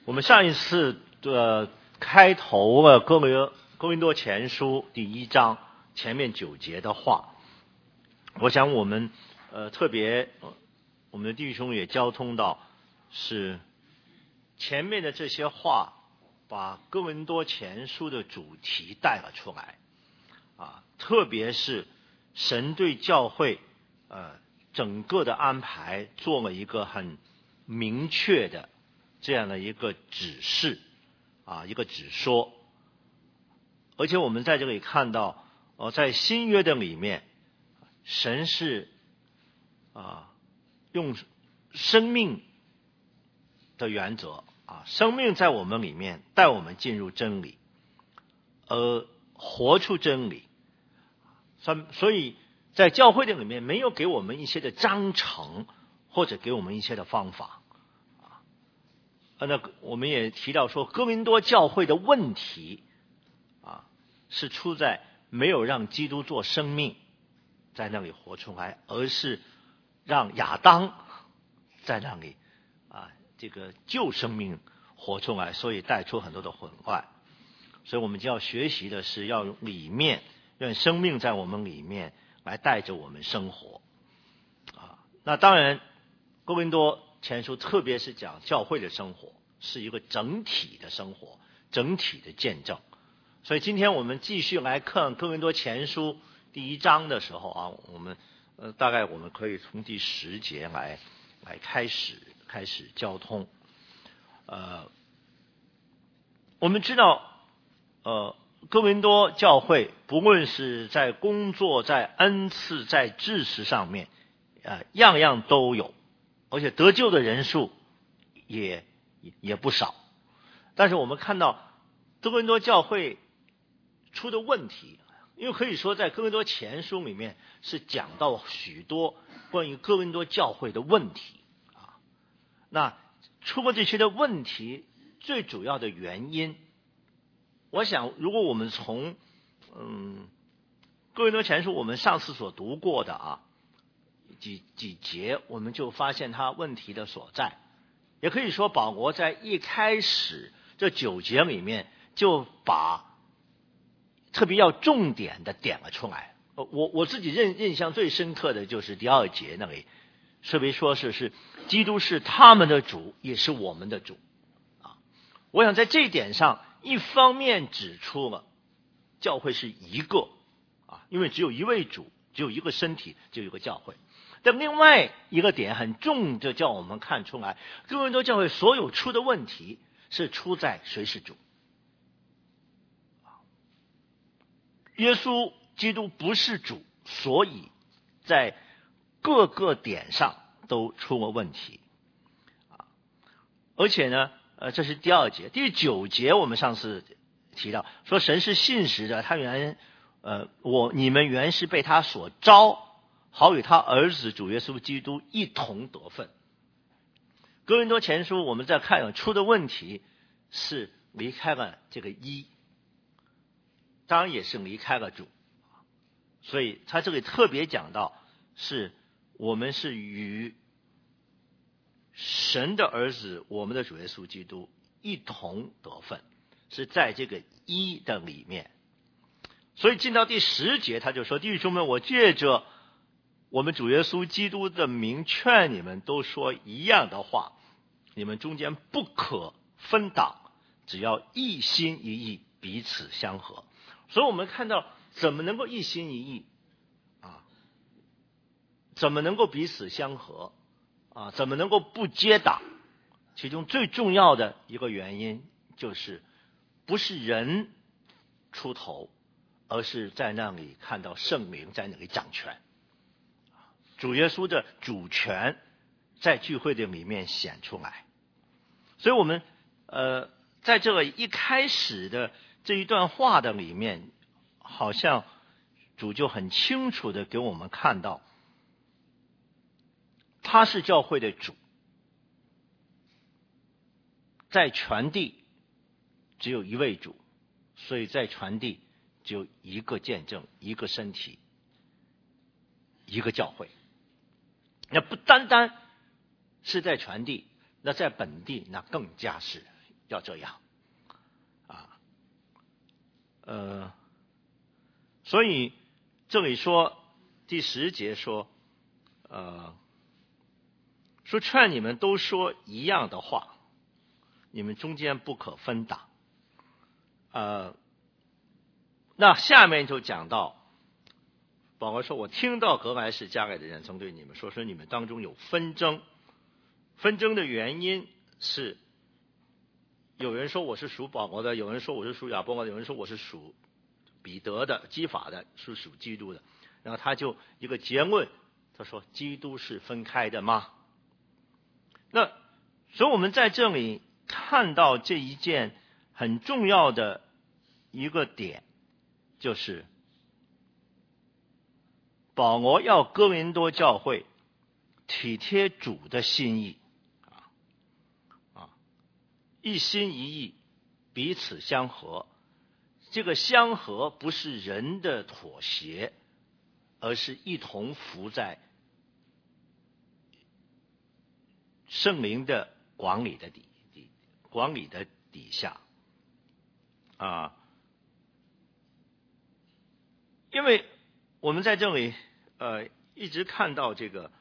我们上一次的开头哥林多前书第1章前面9节的话，我想我们特别我们的弟兄也交通到，是前面的这些话把哥林多前书的主题带了出来啊，特别是神对教会整个的安排做了一个很明确的这样的一个指示啊，一个指说。而且我们在这里看到在新约的里面，神是用生命的原则啊，生命在我们里面带我们进入真理，而活出真理。所以在教会的里面没有给我们一些的章程，或者给我们一些的方法啊。那我们也提到说，哥林多教会的问题啊，是出在没有让基督做生命在那里活出来，而是让亚当在那里这个旧生命活出来，所以带出很多的混乱。所以我们就要学习的是要里面让生命在我们里面来带着我们生活啊。那当然哥林多前书特别是讲教会的生活是一个整体的生活，整体的见证。所以今天我们继续来看哥林多前书第1章的时候啊，我们大概我们可以从第10节来开始交通。我们知道哥林多教会不论是在工作、在恩赐、在知识上面样样都有，而且得救的人数也不少。但是我们看到哥林多教会出的问题，因为可以说在哥林多前书里面是讲到许多关于哥林多教会的问题啊。那出过这些的问题最主要的原因，我想如果我们从哥林多前书我们上次所读过的几节，我们就发现他问题的所在。也可以说保罗在一开始这9节里面就把特别要重点的点了出来。我自己印象最深刻的就是第2节那里，特别说是基督是他们的主，也是我们的主啊。我想在这一点上，一方面指出了教会是一个啊，因为只有一位主，只有一个身体，就有一个教会。但另外一个点很重的叫我们看出来，哥林多教会所有出的问题是出在谁是主。耶稣基督不是主，所以在各个点上都出了问题而且呢这是第2节。第9节我们上次提到说神是信实的，他你们原是被他所招，好与他儿子主耶稣基督一同得分。哥林多前书我们在看出的问题是离开了这个一，当然也是离开了主。所以他这里特别讲到是我们是与神的儿子我们的主耶稣基督一同得分，是在这个一的里面。所以进到第10节他就说，弟兄们，我借着我们主耶稣基督的名劝你们都说一样的话，你们中间不可分党，只要一心一意，彼此相合。所以我们看到怎么能够一心一意怎么能够彼此相合怎么能够不结党？其中最重要的一个原因就是不是人出头，而是在那里看到圣灵在那里掌权，主耶稣的主权在聚会的里面显出来。所以我们在这个一开始的这一段话的里面，好像主就很清楚的给我们看到他是教会的主，在全地只有一位主，所以在全地只有一个见证，一个身体，一个教会。那不单单是在全地，那在本地那更加是， 要这样啊。所以这里说第10节说说劝你们都说一样的话，你们中间不可分党。那下面就讲到保罗说，我听到格莱士家里的人曾对你们说你们当中有纷争，纷争的原因是有人说我是属保罗的，有人说我是属亚波罗的，有人说我是属彼得的、基法的，是属基督的。然后他就一个结论，他说基督是分开的吗？那所以我们在这里看到这一件很重要的一个点，就是保罗要哥林多教会体贴主的心意一心一意，彼此相合。这个相合不是人的妥协，而是一同服在圣灵的管理的底下因为我们在这里一直看到这个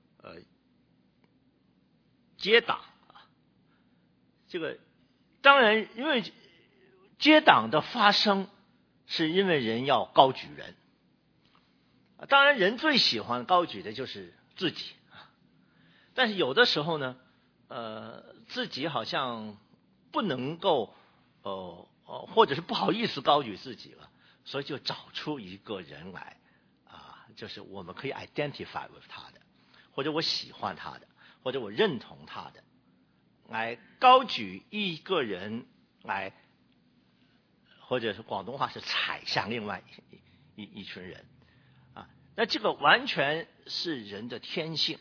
结党这个当然因为结党的发生是因为人要高举人，当然人最喜欢高举的就是自己，但是有的时候呢自己好像不能够或者是不好意思高举自己了，所以就找出一个人来就是我们可以 identify with 他的，或者我喜欢他的，或者我认同他的，来高举一个人来，或者是广东话是踩向另外一群人那这个完全是人的天性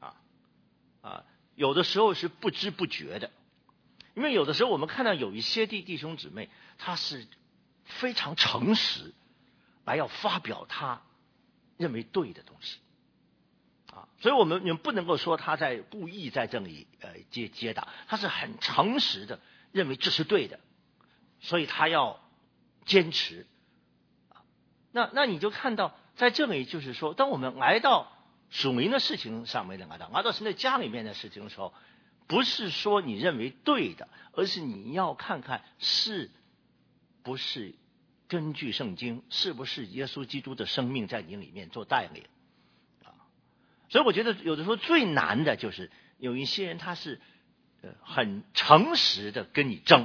有的时候是不知不觉的，因为有的时候我们看到有一些弟兄姊妹他是非常诚实来要发表他认为对的东西所以我们不能够说他在故意在这里接打，他是很诚实的认为这是对的，所以他要坚持那你就看到在这里就是说，当我们来到属灵的事情上面来到神的家里面的事情的时候，不是说你认为对的，而是你要看看是不是根据圣经，是不是耶稣基督的生命在你里面做带领所以我觉得有的时候最难的就是有一些人他是很诚实的跟你争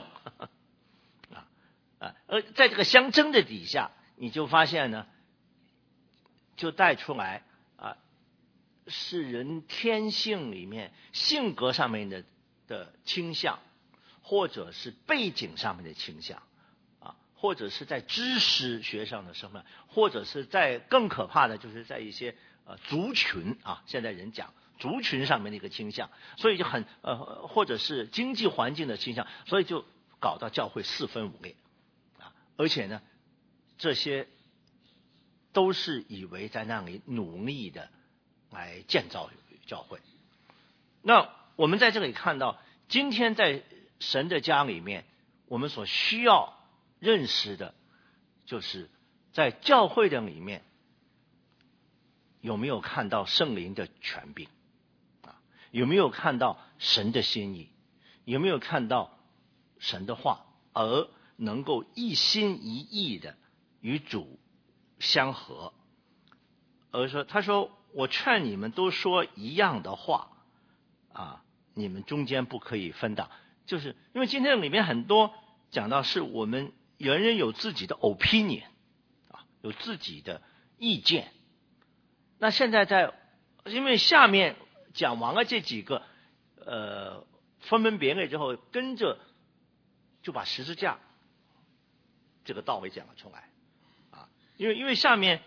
而在这个相争的底下，你就发现呢，就带出来是人天性里面性格上面的倾向，或者是背景上面的倾向或者是在知识学上的身份，或者是在更可怕的就是在一些族群现在人讲族群上面的一个倾向，所以就很或者是经济环境的倾向，所以就搞到教会4分5裂而且呢这些都是以为在那里努力的来建造教会。那我们在这里看到今天在神的家里面，我们所需要认识的就是在教会的里面有没有看到圣灵的权柄有没有看到神的心意，有没有看到神的话，而能够一心一意的与主相合。而说他说我劝你们都说一样的话你们中间不可以分党，就是因为今天里面很多讲到是我们人人有自己的 opinion 有自己的意见。那现在因为下面讲完了这几个分门别类之后，跟着就把十字架这个道理讲了出来因为下面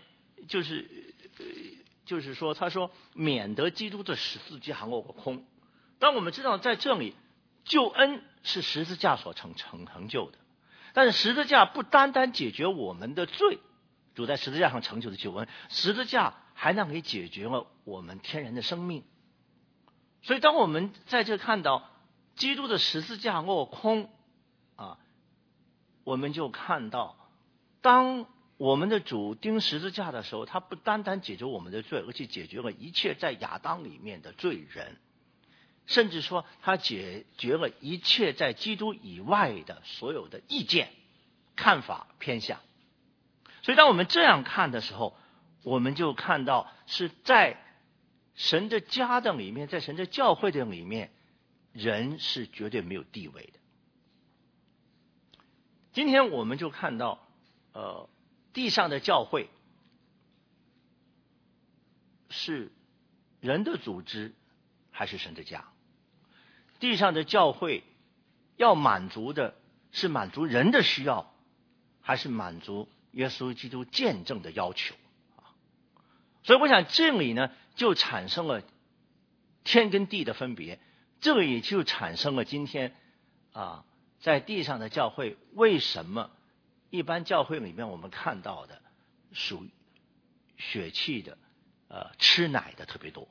就是说他说免得基督的十字架落空。当我们知道在这里救恩是十字架所成就的，但是十字架不单单解决我们的罪，主在十字架上成就的救恩，十字架还让你解决了我们天然的生命。所以当我们在这看到基督的十字架落空我们就看到，当我们的主钉十字架的时候，他不单单解决我们的罪，而且解决了一切在亚当里面的罪人，甚至说他解决了一切在基督以外的所有的意见、看法、偏向。所以当我们这样看的时候，我们就看到是在神的家的里面，在神的教会的里面，人是绝对没有地位的。今天我们就看到地上的教会是人的组织还是神的家？地上的教会要满足的是满足人的需要，还是满足耶稣基督见证的要求？所以我想这里呢就产生了天跟地的分别，这个也就产生了今天在地上的教会为什么一般教会里面我们看到的属血气的吃奶的特别多，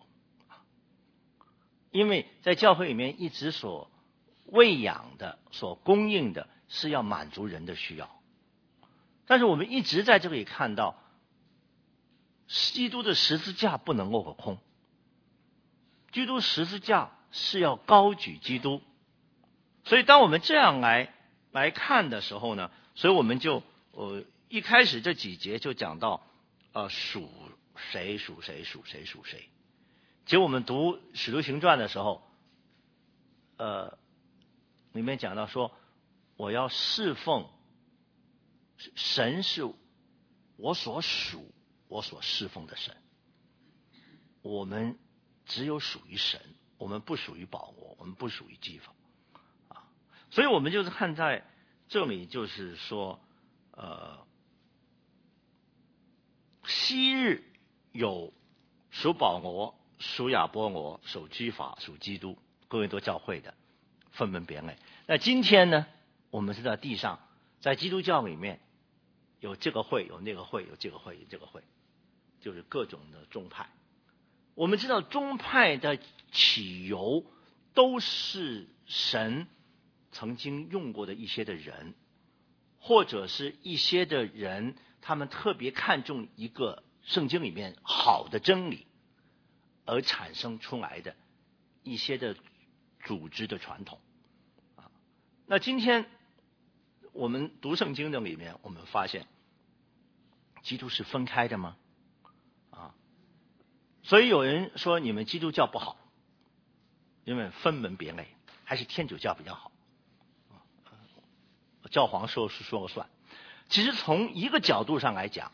因为在教会里面一直所喂养的所供应的是要满足人的需要，但是我们一直在这里看到基督的十字架不能够空，基督十字架是要高举基督。所以当我们这样来看的时候呢，所以我们就一开始这几节就讲到属谁。其实我们读使徒行传的时候里面讲到说，我要侍奉神，是我所属我所侍奉的神。我们只有属于神，我们不属于保罗，我们不属于基法。所以我们就是看在这里，就是说昔日有属保罗、属亚波罗、属基法、属基督哥林多教会的分门别类。那今天呢，我们是在地上，在基督教里面有这个会，有那个会，有这个会，有这个会，就是各种的宗派。我们知道宗派的起由都是神曾经用过的一些的人，或者是一些的人，他们特别看重一个圣经里面好的真理而产生出来的一些的组织的传统。那今天我们读圣经的里面，我们发现基督是分开的吗？所以有人说你们基督教不好，因为分门别类，还是天主教比较好，教皇说了算。其实从一个角度上来讲，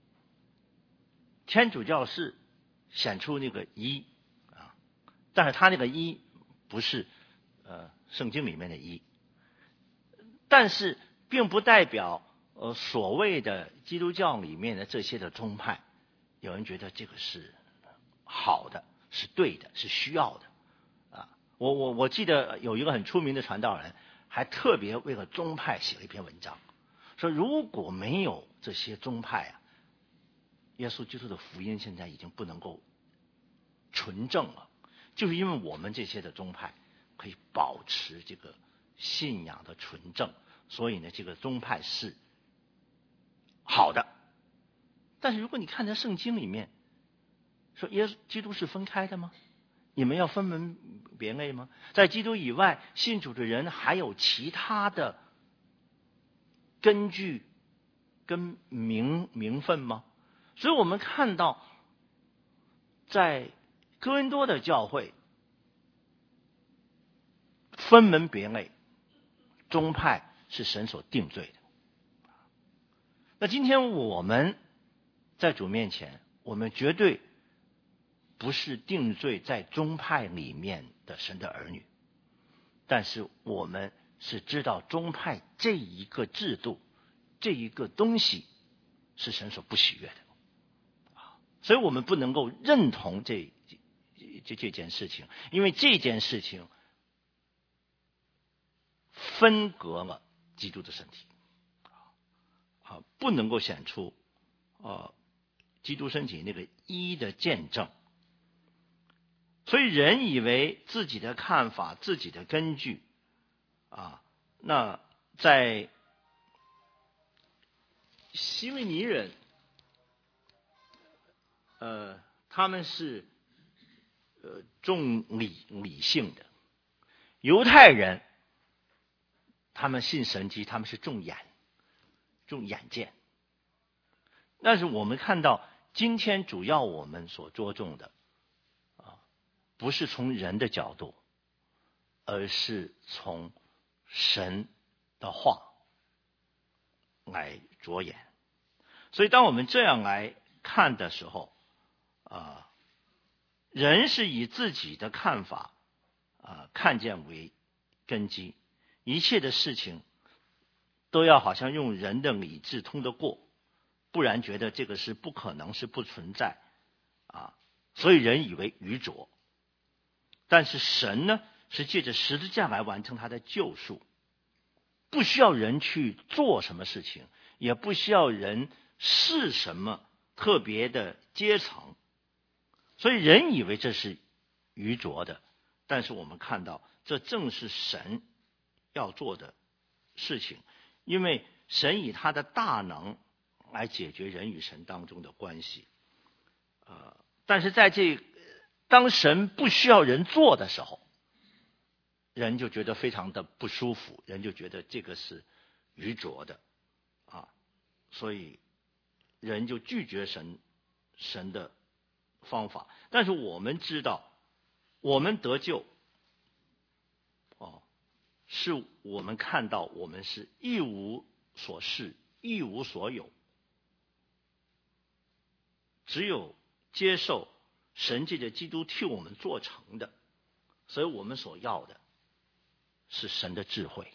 天主教是显出那个一但是他那个一不是圣经里面的一，但是并不代表所谓的基督教里面的这些的宗派，有人觉得这个是好的，是对的，是需要的我记得有一个很出名的传道人，还特别为了宗派写了一篇文章，说如果没有这些宗派耶稣基督的福音现在已经不能够纯正了，就是因为我们这些的宗派可以保持这个信仰的纯正，所以呢这个宗派是好的。但是如果你看在圣经里面说耶稣基督是分开的吗？你们要分门别类吗？在基督以外信主的人还有其他的根据跟名分吗？所以我们看到在哥林多的教会分门别类，宗派是神所定罪的。那今天我们在主面前，我们绝对不是定罪在宗派里面的神的儿女，但是我们是知道宗派这一个制度，这一个东西是神所不喜悦的，所以我们不能够认同这件事情，因为这件事情分隔了基督的身体，不能够显出基督身体那个一的见证。所以人以为自己的看法、自己的根据那在希维尼人，他们是重理性的；犹太人他们信神迹，他们是重眼见。但是我们看到今天主要我们所着重的不是从人的角度，而是从神的话来着眼。所以当我们这样来看的时候，人是以自己的看法看见为根基，一切的事情都要好像用人的理智通得过，不然觉得这个是不可能，是不存在所以人以为愚拙。但是神呢，是借着十字架来完成他的救赎，不需要人去做什么事情，也不需要人是什么特别的阶层，所以人以为这是愚拙的。但是我们看到这正是神要做的事情，因为神以他的大能来解决人与神当中的关系。但是在当神不需要人做的时候，人就觉得非常的不舒服，人就觉得这个是愚拙的所以人就拒绝神的方法。但是我们知道，我们得救是我们看到我们是一无所事，一无所有，只有接受神借着基督替我们做成的，所以我们所要的是神的智慧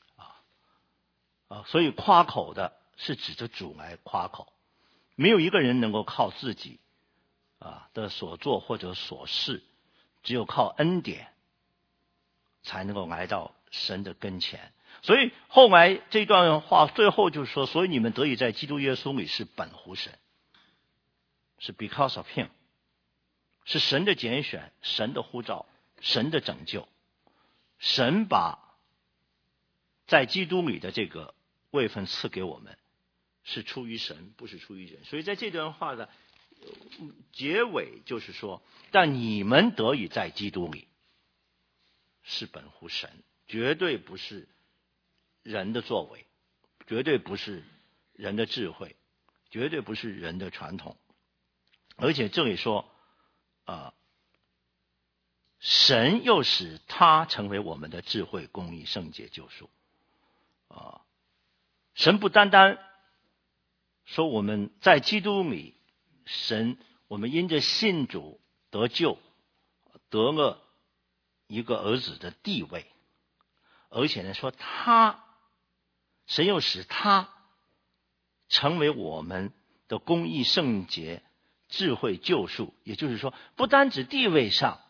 所以夸口的是指着主来夸口，没有一个人能够靠自己的所做或者所事，只有靠恩典才能够来到神的跟前。所以后来这段话最后就是说，所以你们得以在基督耶稣里是本乎神，是 because of him， 是神的拣选，神的呼召，神的拯救。神把在基督里的这个位分赐给我们，是出于神，不是出于人。所以在这段话的结尾就是说，但你们得以在基督里是本乎神，绝对不是人的作为，绝对不是人的智慧，绝对不是人的传统。而且这里说神又使他成为我们的智慧、公义、圣洁、救赎神不单单说我们在基督里，神我们因着信主得救，得了一个儿子的地位，而且呢说神又使他成为我们的公义、圣洁、智慧、救赎。也就是说，不单指地位上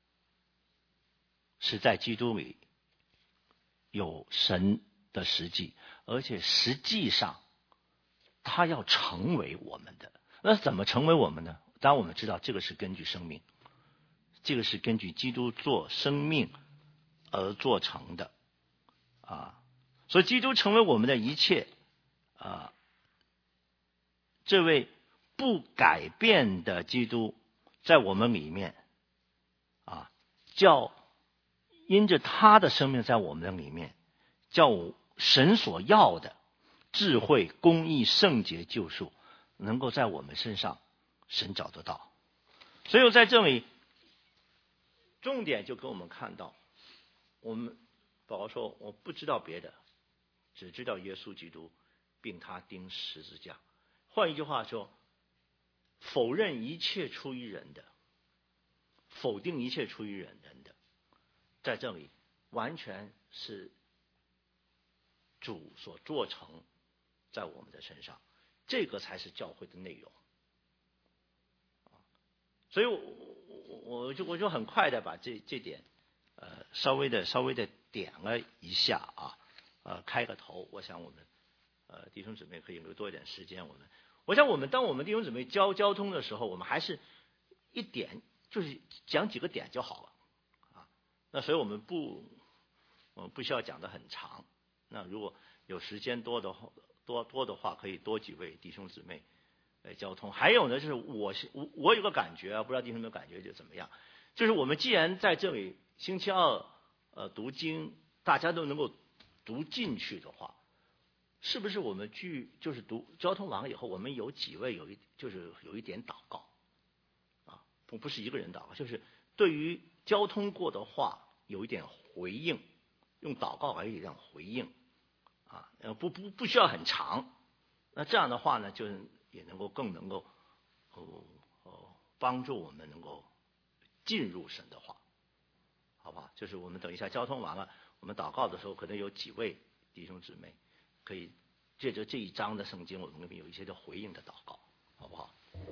是在基督里有神的实际，而且实际上他要成为我们的。那怎么成为我们呢？当然我们知道这个是根据生命，这个是根据基督做生命而做成的所以基督成为我们的一切这位不改变的基督在我们里面叫因着他的生命在我们的里面，叫神所要的智慧、公义、圣洁、救赎能够在我们身上神找得到。所以我在这里重点就给我们看到，我们保罗说我不知道别的，只知道耶稣基督并他钉十字架。换一句话说，否认一切出于人的，否定一切出于人的，在这里完全是主所做成在我们的身上，这个才是教会的内容。所以我就很快的把这点稍微的点了一下开个头。我想我们弟兄姊妹可以留多一点时间。我想当我们弟兄姊妹交通的时候，我们还是一点就是讲几个点就好了那所以我们不需要讲得很长。 那如果有时间多的话，可以多几位弟兄姊妹来交通。还有呢，就是我有个感觉啊，不知道弟兄们感觉就怎么样？就是我们既然在这里星期二读经，大家都能够读进去的话，是不是我们就是读交通完了以后，我们有几位有一点祷告啊，不是一个人祷告，就是对于交通过的话有一点回应，用祷告来一点回应啊，不需要很长。那这样的话呢，就也更能够帮助我们能够进入神的话，好不好？就是我们等一下交通完了，我们祷告的时候，可能有几位弟兄姊妹可以借着这一章的圣经，我们那边有一些的回应的祷告，好不好？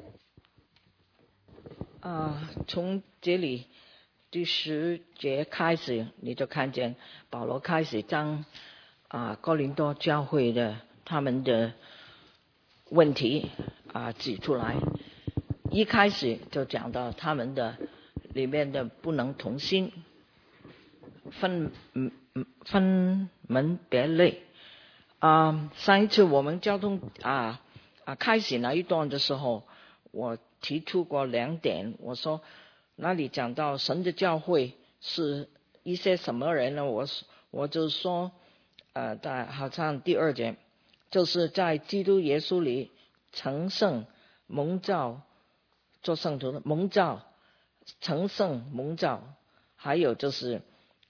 从这里第10节开始，你就看见保罗开始将哥林多教会的他们的问题指出来。一开始就讲到他们的里面的不能同心，分门别类。上一次我们交通开始那一段的时候，我提出过2点，我说那里讲到神的教会是一些什么人呢？我就说好像第2节就是在基督耶稣里成圣蒙召做圣徒的蒙召成圣蒙召，还有就是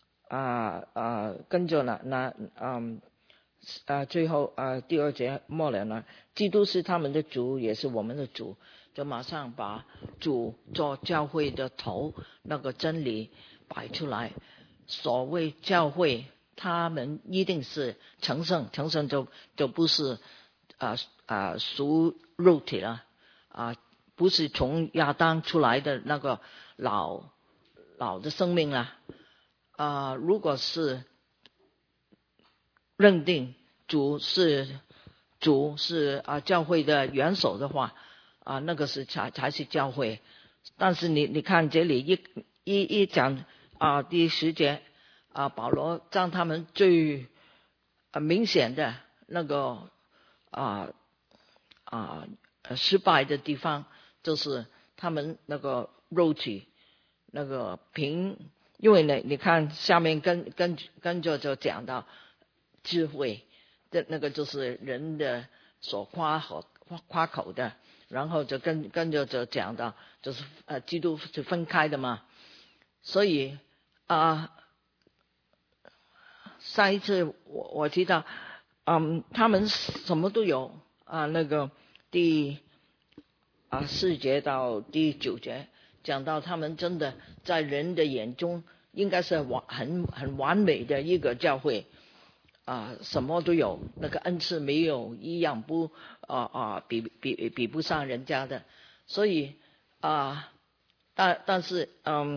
跟着最后第2节末了呢，基督是他们的主，也是我们的主，就马上把主做教会的头那个真理摆出来。所谓教会，他们一定是成圣，成圣就不是属肉体了不是从亚当出来的那个老的生命了如果是认定主是教会的元首的话那个是才是教会。但是你看这里一讲第10节保罗将他们最明显的那个失败的地方，就是他们那个肉体那个因为呢你看下面跟着就讲到智慧的那个就是人的所夸口的，然后就跟着就讲到就是基督是分开的嘛。所以上一次我提到他们什么都有那个第4节到第9节讲到他们真的在人的眼中应该是很完美的一个教会什么都有，那个恩赐没有一样不比不上人家的。所以但是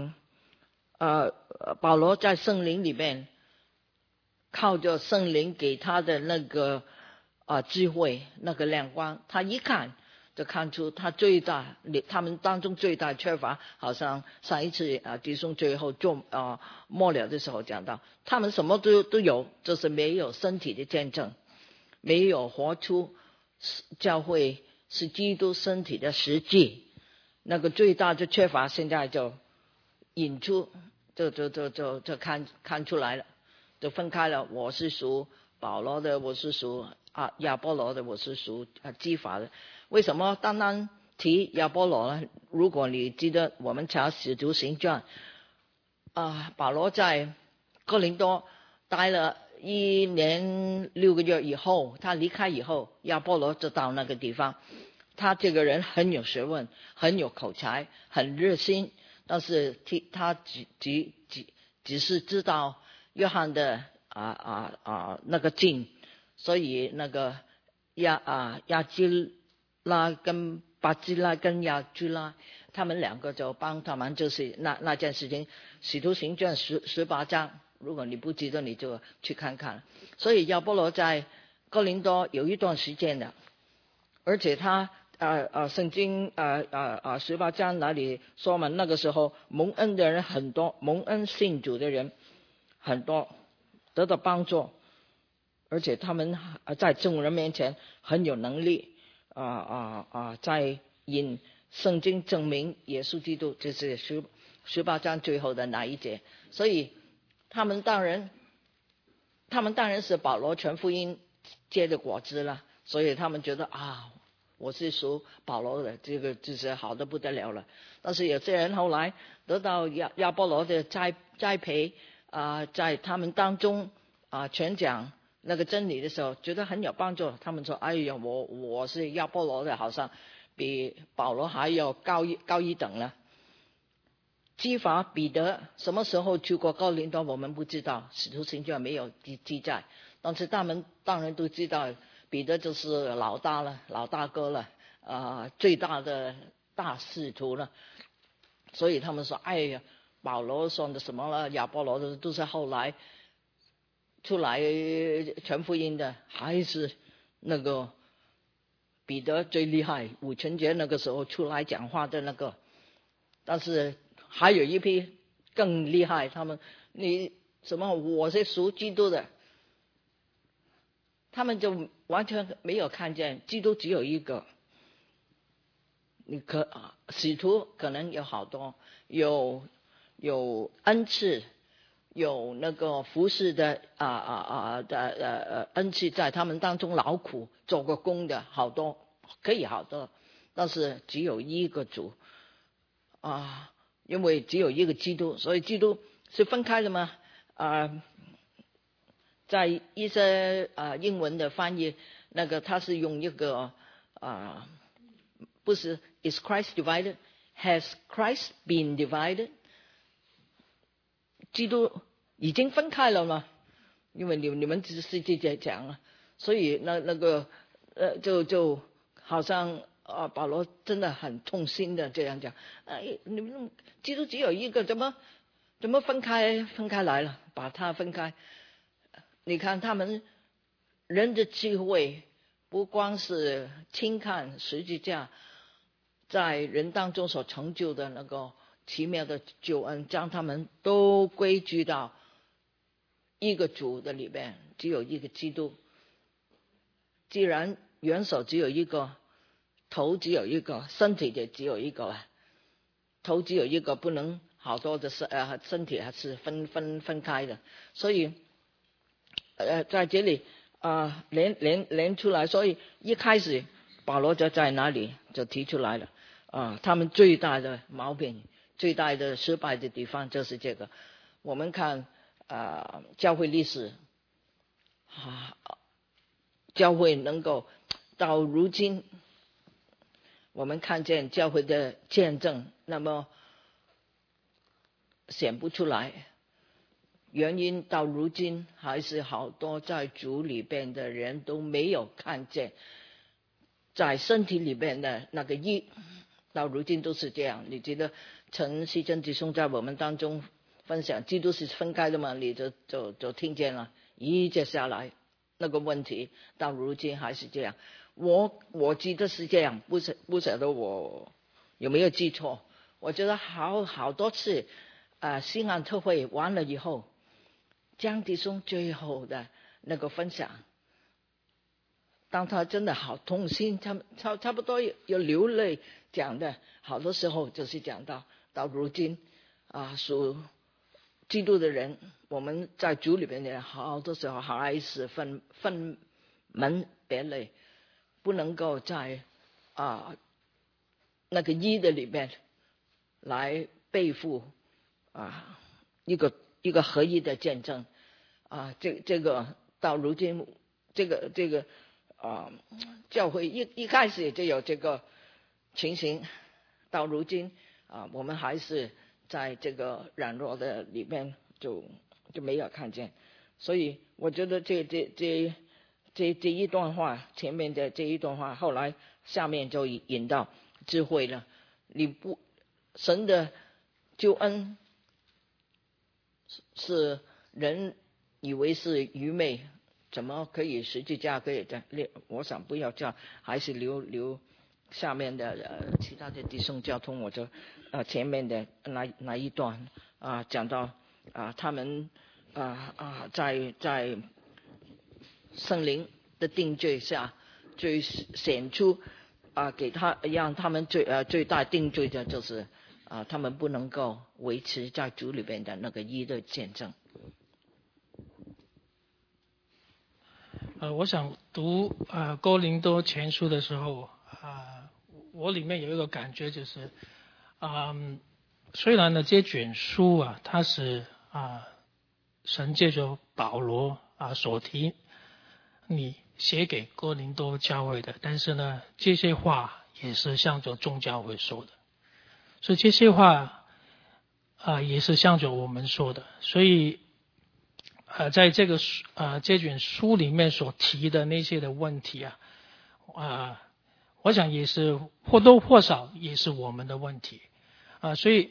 保罗在圣灵里面靠着圣灵给他的那个智慧那个亮光，他一看就看出他们当中最大缺乏，好像上一次弟兄最后做末了的时候讲到，他们什么都有，就是没有身体的见证，没有活出教会是基督身体的实际，那个最大的缺乏现在就引出就看出来了，就分开了。我是属保罗的，我是属亚波罗的，我是属基法的。为什么单单提亚波罗呢？如果你记得我们查使徒行传保罗在哥林多待了1年6个月以后，他离开以后，亚波罗就到那个地方。他这个人很有学问，很有口才，很热心，但是他只是知道约翰的那个劲，所以那个亚基拉跟巴基拉跟亚居拉他们2个就帮他们，就是那件事情，使徒行传18章，如果你不记得你就去看看。所以亚波罗在哥林多有一段时间的，而且他圣经18章那里说嘛，那个时候蒙恩的人很多，蒙恩信主的人很多，得到帮助。 而且他们在众人面前很有能力在引圣经证明耶稣基督，就是18章最后的那一节。所以他们当然是保罗全福音结的果子了，所以他们觉得我是属保罗的，这个就是好的不得了了。但是有些人后来得到亚波罗的栽培在他们当中传讲那个真理的时候，觉得很有帮助。他们说：“哎呀，我是亚波罗的，好像比保罗还要高一等了。”激发彼得什么时候去过哥林多，我们不知道，使徒行传没有记载。但是他们当然都知道，彼得就是老大了，老大哥了，最大的大使徒了。所以他们说：“哎呀，保罗说的什么了？亚波罗的都是后来出来传福音的，还是那个彼得最厉害。五旬节那个时候出来讲话的那个，但是还有一批更厉害，他们我是属基督的。”他们就完全没有看见基督只有一个。使徒可能有好多，有恩赐，有那个服侍的恩赐，在他们当中劳苦做过工的好多，可以好多，但是只有一个主因为只有一个基督，所以基督是分开的吗？在一些英文的翻译，那个他是用一个不是 Is Christ divided? Has Christ been divided? 基督已经分开了吗？因为你们只是这样讲了，所以那个就好像保罗真的很痛心的这样讲，你们基督只有一个，怎么分开来了，把它分开。你看他们人的智慧，不光是轻看十字架在人当中所成就的那个奇妙的救恩，将他们都归居到一个主的里边，只有一个基督。既然元首只有一个，头只有一个，身体也只有一个了，头只有一个，不能好多的身体还是分开的。所以在这里连出来，所以一开始保罗就在哪里就提出来了他们最大的毛病，最大的失败的地方就是这个。我们看教会历史教会能够到如今，我们看见教会的见证，那么显不出来。原因到如今还是好多在主里边的人都没有看见在身体里边的那个义，到如今都是这样。你觉得陈锡珍弟兄在我们当中分享基督是分开的吗？你就听见了，一接下来那个问题到如今还是这样。我记得是这样，不晓得我有没有记错。我觉得好多次新安特会完了以后，江弟兄最后的那个分享，当他真的好痛心，差不多有流泪讲的，好多时候就是讲到如今属基督的人，我们在主里边的好多时候还是分门别类，不能够在那个义的里边来背负一个合一的见证这个到如今这个教会一开始就有这个情形，到如今我们还是在这个软弱的里面就没有看见。所以我觉得这一段话，前面的这一段话，后来下面就引到智慧了。神的救恩是人以为是愚昧，怎么可以十字架可以的？我想不要这样，还是留下面的其他的弟兄交通。我就前面的那一段讲到他们在圣灵的定罪下，最显出给他让他们最大定罪的就是他们不能够维持在主里边的那个义的见证。 我想读哥林多前书的时候我里面有一个感觉就是虽然呢这卷书它是神借着保罗所提你写给哥林多教会的，但是呢这些话也是向着众教会说的，所以这些话也是向着我们说的，所以在这卷书里面所提的那些的问题我想也是或多或少也是我们的问题所以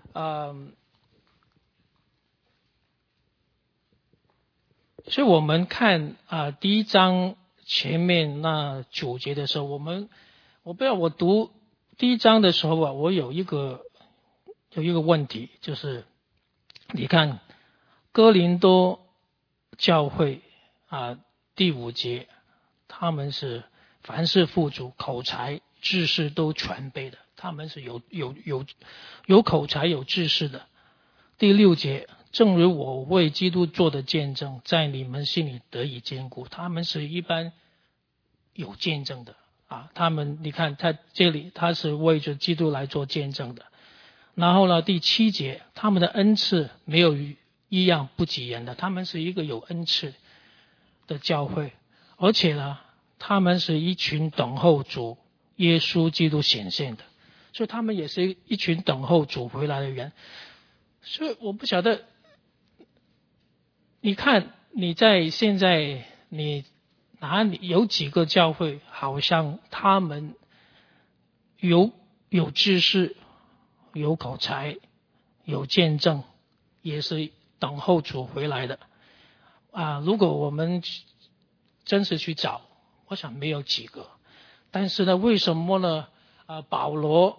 我们看第一章前面那9节的时候，我读第一章的时候我有一个问题，就是你看哥林多教会第5节，他们是凡事富足，口才知识都全备的，他们是有口才有知识的。第6节，正如我为基督做的见证，在你们心里得以坚固，他们是一般有见证的他们你看他这里他是为着基督来做见证的。然后呢第7节，他们的恩赐没有一样不及人的，他们是一个有恩赐的教会，而且呢他们是一群等候主耶稣基督显现的，所以他们也是一群等候主回来的人。所以我不晓得你看你在现在你哪里有几个教会好像他们有知识有口才有见证，也是等候主回来的如果我们真是去找，我想没有几个。但是呢为什么呢保罗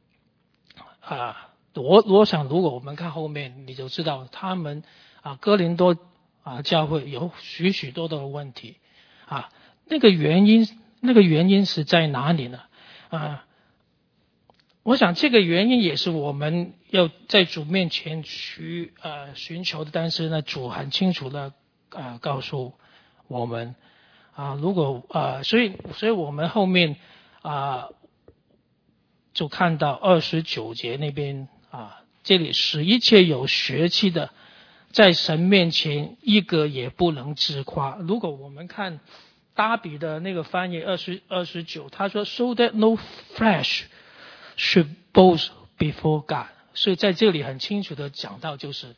我想如果我们看后面你就知道他们哥林多教会有许多的问题那个原因是在哪里呢我想这个原因也是我们要在主面前去寻求的，但是呢主很清楚的告诉我们如果所以我们后面就看到29节那边这里使一切有血气的在神面前一个也不能自夸。如果我们看大比的那个翻译29，他说 So that no flesh should boast before God， 所以在这里很清楚的讲到就是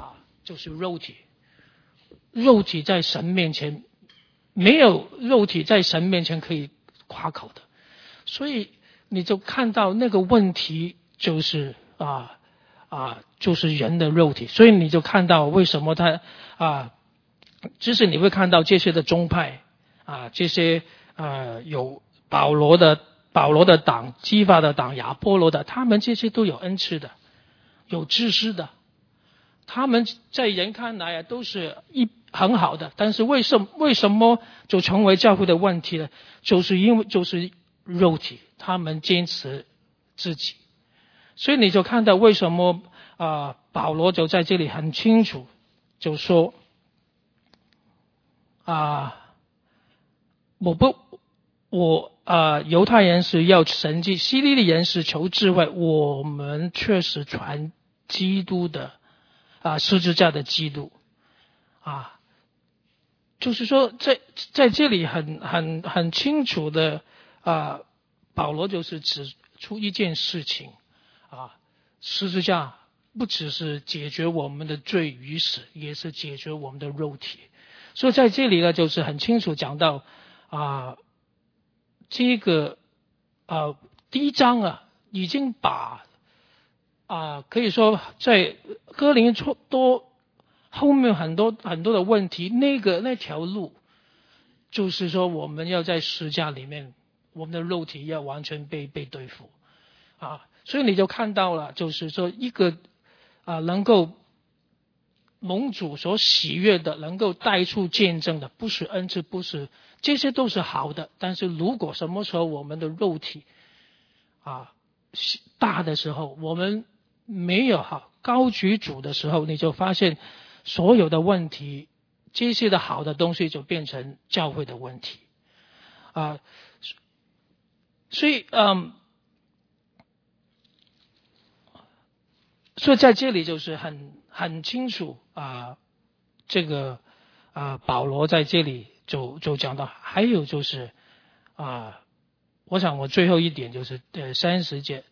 肉体在神面前没有肉体在神面前可以夸口的，所以你就看到那个问题就是就是人的肉体，所以你就看到为什么他就是你会看到这些的宗派这些有保罗的党、基法的党、亚波罗的，他们这些都有恩赐的，有知识的，他们在人看来都是很好的，但是为什么就成为教会的问题呢？就是因为就是肉体，他们坚持自己，所以你就看到为什么保罗就在这里很清楚就说犹太人是要神迹，希利尼人是求智慧，我们确实传基督的十字架的基督就是说在这里很清楚的保罗就是指出一件事情十字架不只是解决我们的罪与死，也是解决我们的肉体。所以在这里呢就是很清楚讲到这个第一章已经把可以说在哥林多后面很多的问题，那条路就是说我们要在十字架里面，我们的肉体要完全被对付所以你就看到了就是说一个能够蒙主所喜悦的，能够带出见证的，不是恩赐，不是，这些都是好的。但是如果什么时候我们的肉体大的时候，我们没有好高举主的时候，你就发现所有的问题，这些的好的东西就变成教会的问题所以在这里就是很清楚这个保罗在这里就讲到，还有就是我想我最后一点就是30节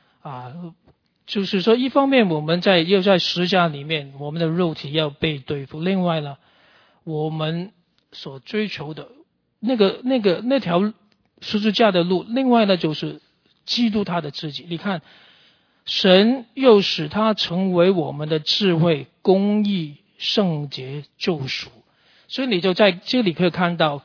就是说一方面我们又在十字架里面，我们的肉体要被对付，另外呢，我们所追求的那条十字架的路，另外呢就是基督他的自己。你看，神又使他成为我们的智慧、公义、圣洁、救赎。所以你就在这里可以看到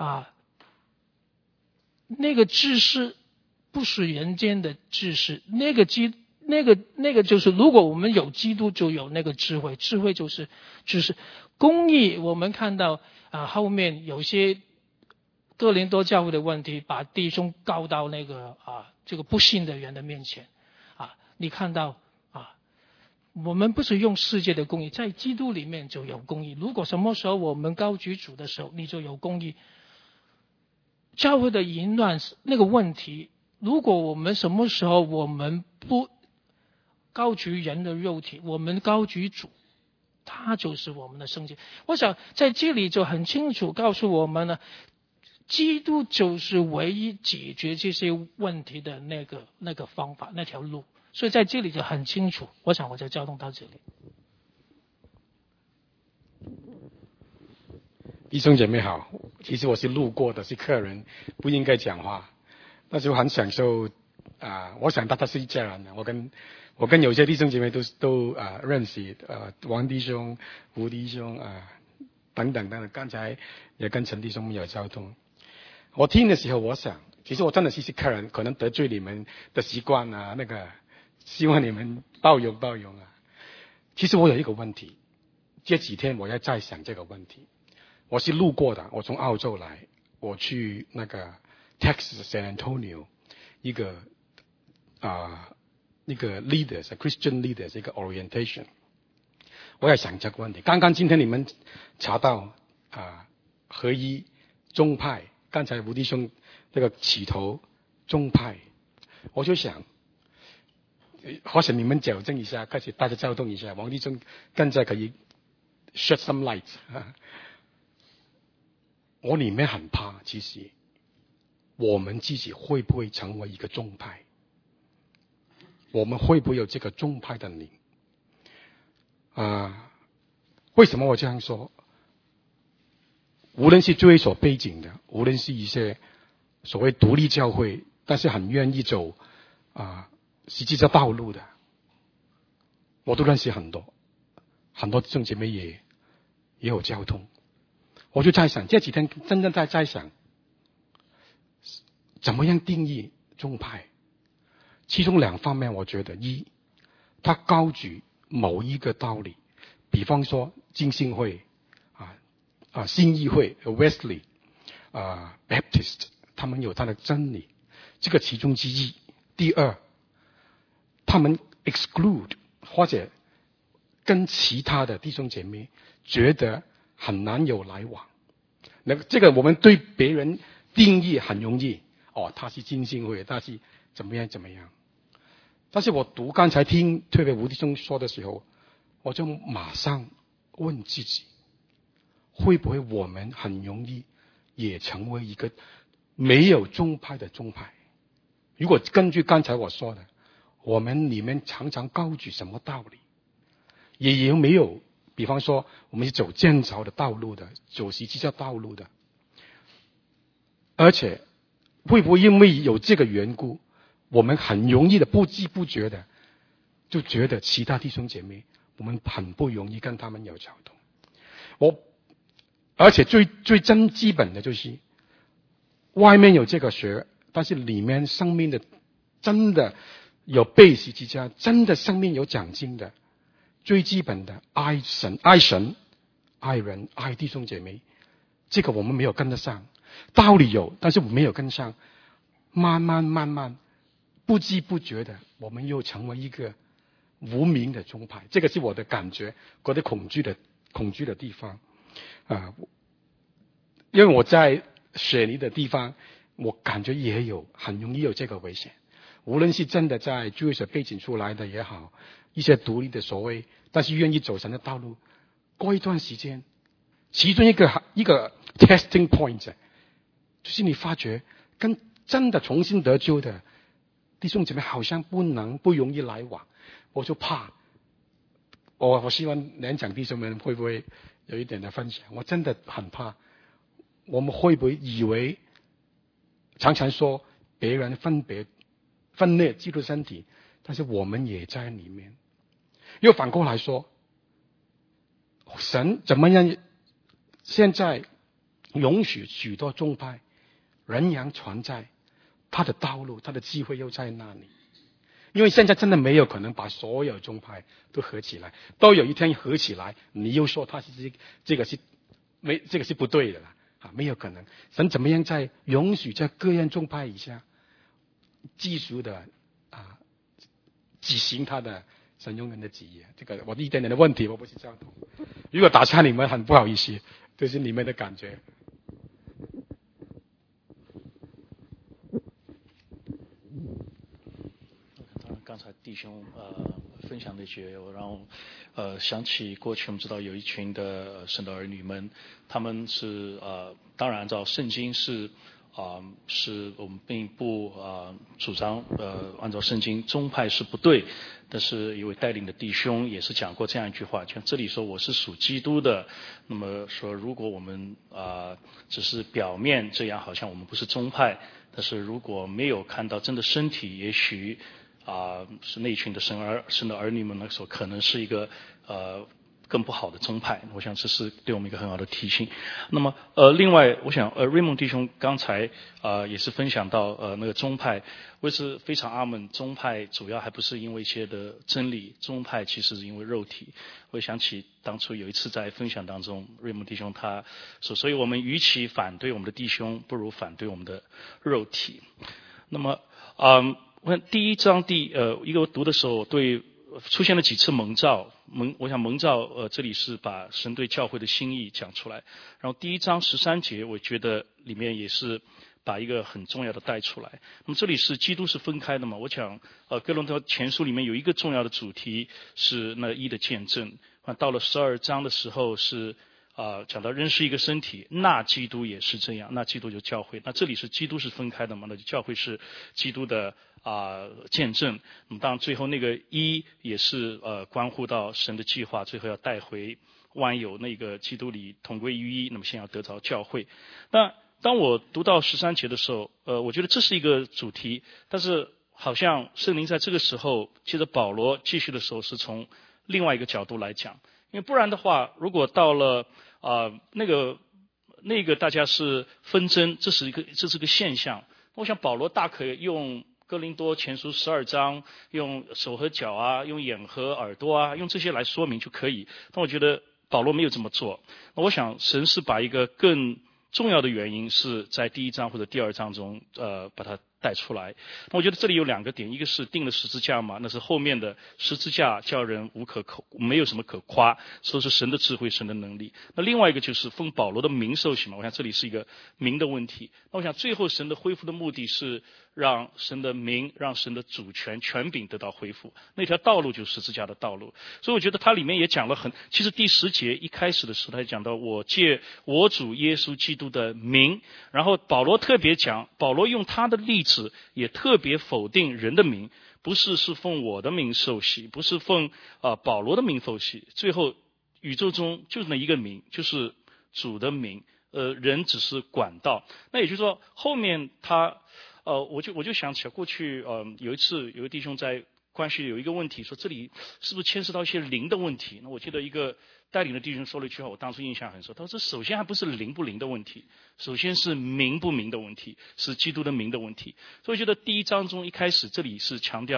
那个知识不是人间的知识，那个就是如果我们有基督就有那个智慧，智慧就是公义。我们看到后面有些哥林多教会的问题，把弟兄告到那个这个不信的人的面前你看到我们不是用世界的公义，在基督里面就有公义。如果什么时候我们高举主的时候，你就有公义。教会的淫乱那个问题，如果我们什么时候我们不高举人的肉体，我们高举主，他就是我们的圣洁。我想在这里就很清楚告诉我们呢，基督就是唯一解决这些问题的那个方法，那条路。所以在这里就很清楚，我想我就交通到这里。 弟兄姐妹好，其实我是路过的，是客人，不应该讲话，但是我很享受我想大家是一家人的，我跟有些弟兄姐妹都认识，王弟兄、吴弟兄等等，刚才也跟陈弟兄有交通。我听的时候，我想，其实我真的是客人，可能得罪你们的习惯希望你们包容。其实我有一个问题，这几天我也在想这个问题。我是路过的，我从澳洲来，我去那个 Texas San Antonio 一个 leaders Christian leaders 一个 orientation， 我也想这个问题。刚刚今天你们查到合一宗派，刚才吴弟兄这个起头宗派，我就想或者你们矫正一下，开始大家交通一下，王弟兄刚才可以 shed some light 我里面很怕，其实我们自己会不会成为一个宗派？我们会不会有这个宗派的灵？为什么我这样说？无论是追所背景的，无论是一些所谓独立教会，但是很愿意走实际的道路的，我都认识很多弟兄姐妹也有交通。我就在想，这几天真正在想，怎么样定义宗派？其中两方面，我觉得一，他高举某一个道理，比方说浸信会新议会 Wesley Baptist， 他们有他的真理，这个其中之一。第二，他们 exclude 或者跟其他的弟兄姐妹觉得很难有来往。那这个我们对别人定义很容易，他是浸信会，他是怎么样。但是我刚才听特别吴弟兄说的时候，我就马上问自己，会不会我们很容易也成为一个没有宗派的宗派？如果根据刚才我说的，我们里面常常高举什么道理，也有没有比方说我们是走建造的道路的，走实际的道路的，而且会不会因为有这个缘故，我们很容易的不知不觉的就觉得其他弟兄姐妹我们很不容易跟他们有交通。而且最真基本的就是外面有这个学，但是里面生命的真的有背十字架，真的生命有讲经的， 最基本的爱神、爱人、爱弟兄姐妹，这个我们没有跟得上。道理有，但是我没有跟上。慢慢，不知不觉的，我们又成为一个无名的宗派。这个是我的感觉，我的恐惧的地方因为我在雪梨的地方，我感觉也有很容易有这个危险。无论是真的在Jewish背景出来的也好，一些独立的所谓，但是愿意走神的道路，过一段时间，其中一个 testing point， 就是你发觉跟真的重新得救的弟兄姐妹好像不容易来往，我就怕。我希望年长弟兄们会不会有一点的分享？我真的很怕，我们会不会以为常常说别人分裂基督身体，但是我们也在里面。又反过来说，神怎么样现在容许许多宗派仍然存在，他的道路，他的机会又在那里。因为现在真的没有可能把所有宗派都合起来，都有一天合起来，你又说他是这个是不对的了没有可能。神怎么样在容许在各样宗派以下继续的执行他的神永远的旨意？这个我一点点的问题，我不是这样懂。如果打岔你们很不好意思，这是你们的感觉。 刚才弟兄分享的一些，我让想起过去我们知道有一群的神的儿女们，他们是当然按照圣经是我们并不主张按照圣经宗派是不对，但是一位带领的弟兄也是讲过这样一句话，像这里说我是属基督的，那么说如果我们只是表面这样，好像我们不是宗派，但是如果没有看到真的身体，也许是那群的神的儿女们呢，所可能是一个更不好的宗派。我想这是对我们一个很好的提醒。那么另外我想瑞蒙弟兄刚才也是分享到那个宗派，我也是非常阿们。宗派主要还不是因为一些的真理，宗派其实是因为肉体。我想起当初有一次在分享当中，瑞蒙弟兄他说，所以我们与其反对我们的弟兄，不如反对我们的肉体。那么我看第一章一个读的时候，对出现了几次蒙召，我想蒙召这里是把神对教会的心意讲出来。然后第一章13节，我觉得里面也是把一个很重要的带出来。那么这里是基督是分开的嘛？我想哥林多前书里面有一个重要的主题是那义的见证。到了12章的时候是讲到人是一个身体，那基督也是这样，那基督就教会。那这里是基督是分开的嘛？那就教会是基督的见证。那么当然最后那个一也是关乎到神的计划，最后要带回万有那个基督里同归于一，那么先要得着教会。那当我读到13节的时候，我觉得这是一个主题，但是好像圣灵在这个时候接着保罗继续的时候是从另外一个角度来讲。因为不然的话，如果到了那个大家是纷争，这是个现象。我想保罗大可以用哥林多前书12章，用手和脚用眼和耳朵用这些来说明就可以。但我觉得保罗没有这么做。我想神是把一个更重要的原因是在第1章或者第2章中把它带出来。那我觉得这里有2个点，一个是定了十字架嘛，那是后面的十字架叫人没有什么可夸，说是神的智慧，神的能力。那另外一个就是奉保罗的名受洗嘛，我想这里是一个名的问题。那我想最后神的恢复的目的是让神的名，让神的主权权柄得到恢复，那条道路就是十字架的道路。所以我觉得它里面也讲了其实第10节一开始的时候他讲到我借我主耶稣基督的名，然后保罗特别讲，保罗用他的例子也特别否定人的名，不是奉我的名受洗，不是奉保罗的名受洗，最后宇宙中就是那一个名，就是主的名，人只是管道。那也就是说后面他我就想起来过去有一次有个弟兄在关系有一个问题，说这里是不是牵涉到一些灵的问题。那我记得一个带领的弟兄说了一句话，我当时印象很深，他说这首先还不是灵不灵的问题，首先是名不名的问题，是基督的名的问题。所以我觉得第1章中一开始这里是强调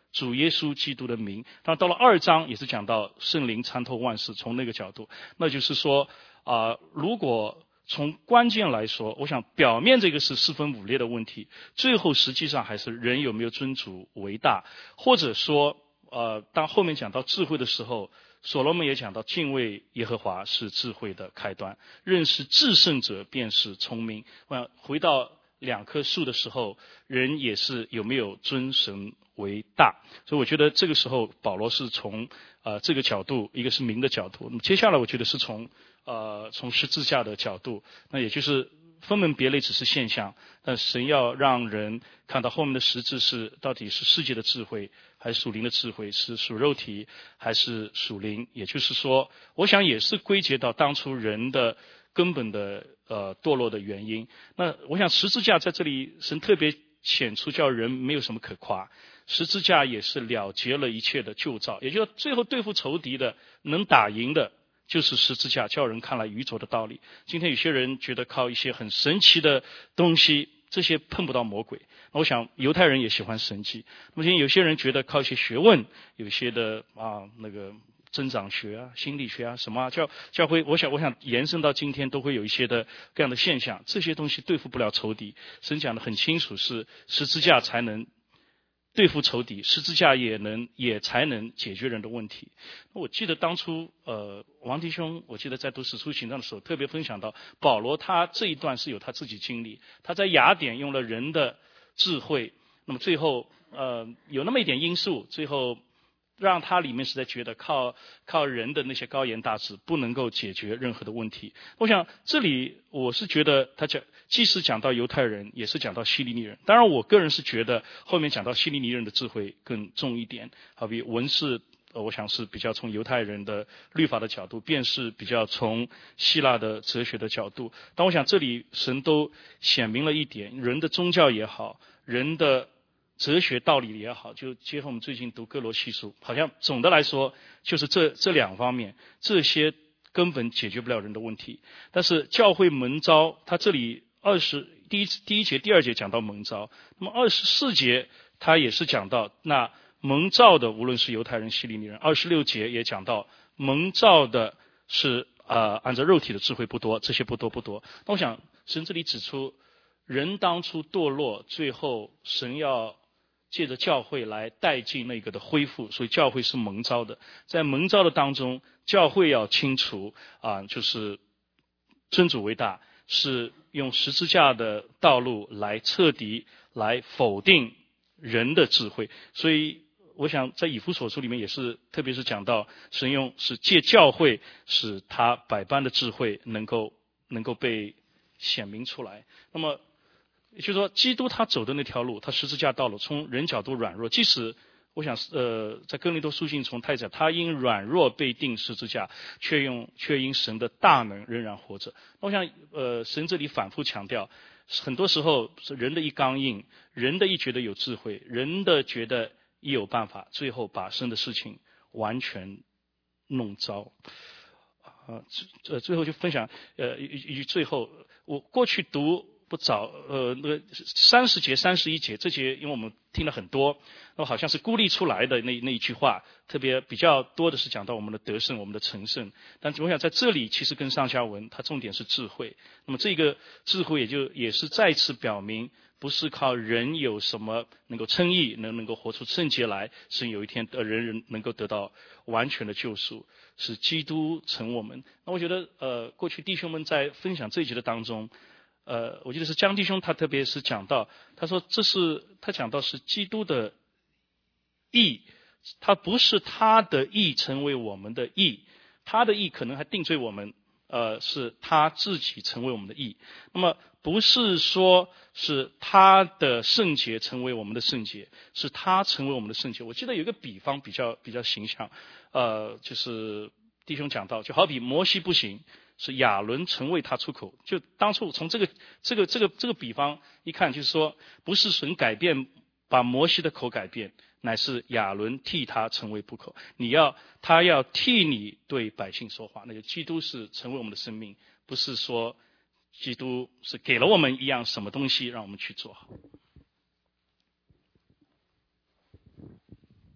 主耶稣基督的名。当然到了2章也是讲到圣灵参透万事，从那个角度，那就是说如果从关键来说，我想表面这个是4分5裂的问题，最后实际上还是人有没有尊主为大，或者说当后面讲到智慧的时候，所罗门也讲到敬畏耶和华是智慧的开端，认识至圣者便是聪明。我想回到2棵树的时候，人也是有没有尊神为大，所以我觉得这个时候保罗是从这个角度，一个是名的角度，那么接下来我觉得是从十字架的角度，那也就是分门别类只是现象，但神要让人看到后面的实质是到底是世界的智慧还是属灵的智慧，是属肉体还是属灵，也就是说我想也是归结到当初人的根本的堕落的原因。那我想十字架在这里神特别显出叫人没有什么可夸，十字架也是了结了一切的旧造，也就是最后对付仇敌的能打赢的就是十字架，叫人看来愚拙的道理。今天有些人觉得靠一些很神奇的东西，这些碰不到魔鬼。我想犹太人也喜欢神迹。那么有些人觉得靠一些学问，有些的那个增长学啊、心理学啊什么教会，我想延伸到今天都会有一些的各样的现象。这些东西对付不了仇敌，神讲得很清楚，是十字架才能对付仇敌，十字架也才能解决人的问题。我记得当初王弟兄，我记得在读使徒行传的时候特别分享到，保罗他这一段是有他自己经历，他在雅典用了人的智慧，那么最后有那么一点因素，最后让他里面是在觉得靠人的那些高言大志不能够解决任何的问题。我想这里我是觉得他既是讲到犹太人，也是讲到希利尼人。当然我个人是觉得后面讲到希利尼人的智慧更重一点，好比文士我想是比较从犹太人的律法的角度，便是比较从希腊的哲学的角度。但我想这里神都显明了一点，人的宗教也好，人的哲学道理也好，就结合我们最近读哥罗西书，好像总的来说就是这两方面，这些根本解决不了人的问题。但是教会蒙召，他这里第一节第2节讲到蒙召，那么24节他也是讲到那蒙召的无论是犹太人希利尼人，26节也讲到蒙召的是按照肉体的智慧不多，这些不多。那我想神这里指出人当初堕落，最后神要借着教会来带进那个的恢复，所以教会是蒙召的。在蒙召的当中，教会要清楚就是尊主为大，是用十字架的道路来彻底来否定人的智慧。所以我想在以弗所书里面也是特别是讲到神是借教会使他百般的智慧能够被显明出来。那么也就是说基督他走的那条路，他十字架道路从人角度软弱，即使我想在哥林多书信从太讲他因软弱被钉十字架，却因神的大能仍然活着。我想神这里反复强调，很多时候人的一刚硬，人的一觉得有智慧，人的觉得一有办法，最后把神的事情完全弄糟。最后就分享最后我过去读不早那个30节31节这节，因为我们听了很多，那好像是孤立出来的那一句话，特别比较多的是讲到我们的得胜，我们的成圣。但我想在这里其实跟上下文它重点是智慧。那么这个智慧也是再次表明，不是靠人有什么能够称义，能够活出圣洁来，是有一天人能够得到完全的救赎，是基督成我们。那我觉得过去弟兄们在分享这一节的当中，我记得是江弟兄他特别是讲到，他说他讲到是基督的义，他不是他的义成为我们的义，他的义可能还定罪我们，是他自己成为我们的义。那么不是说是他的圣洁成为我们的圣洁，是他成为我们的圣洁。我记得有一个比方比较形象，就是弟兄讲到，就好比摩西不行，是亚伦成为他出口。就当初从这个比方一看，就是说不是神改变把摩西的口改变，乃是亚伦替他成为不口。他要替你对百姓说话，那就基督是成为我们的生命，不是说基督是给了我们一样什么东西让我们去做好。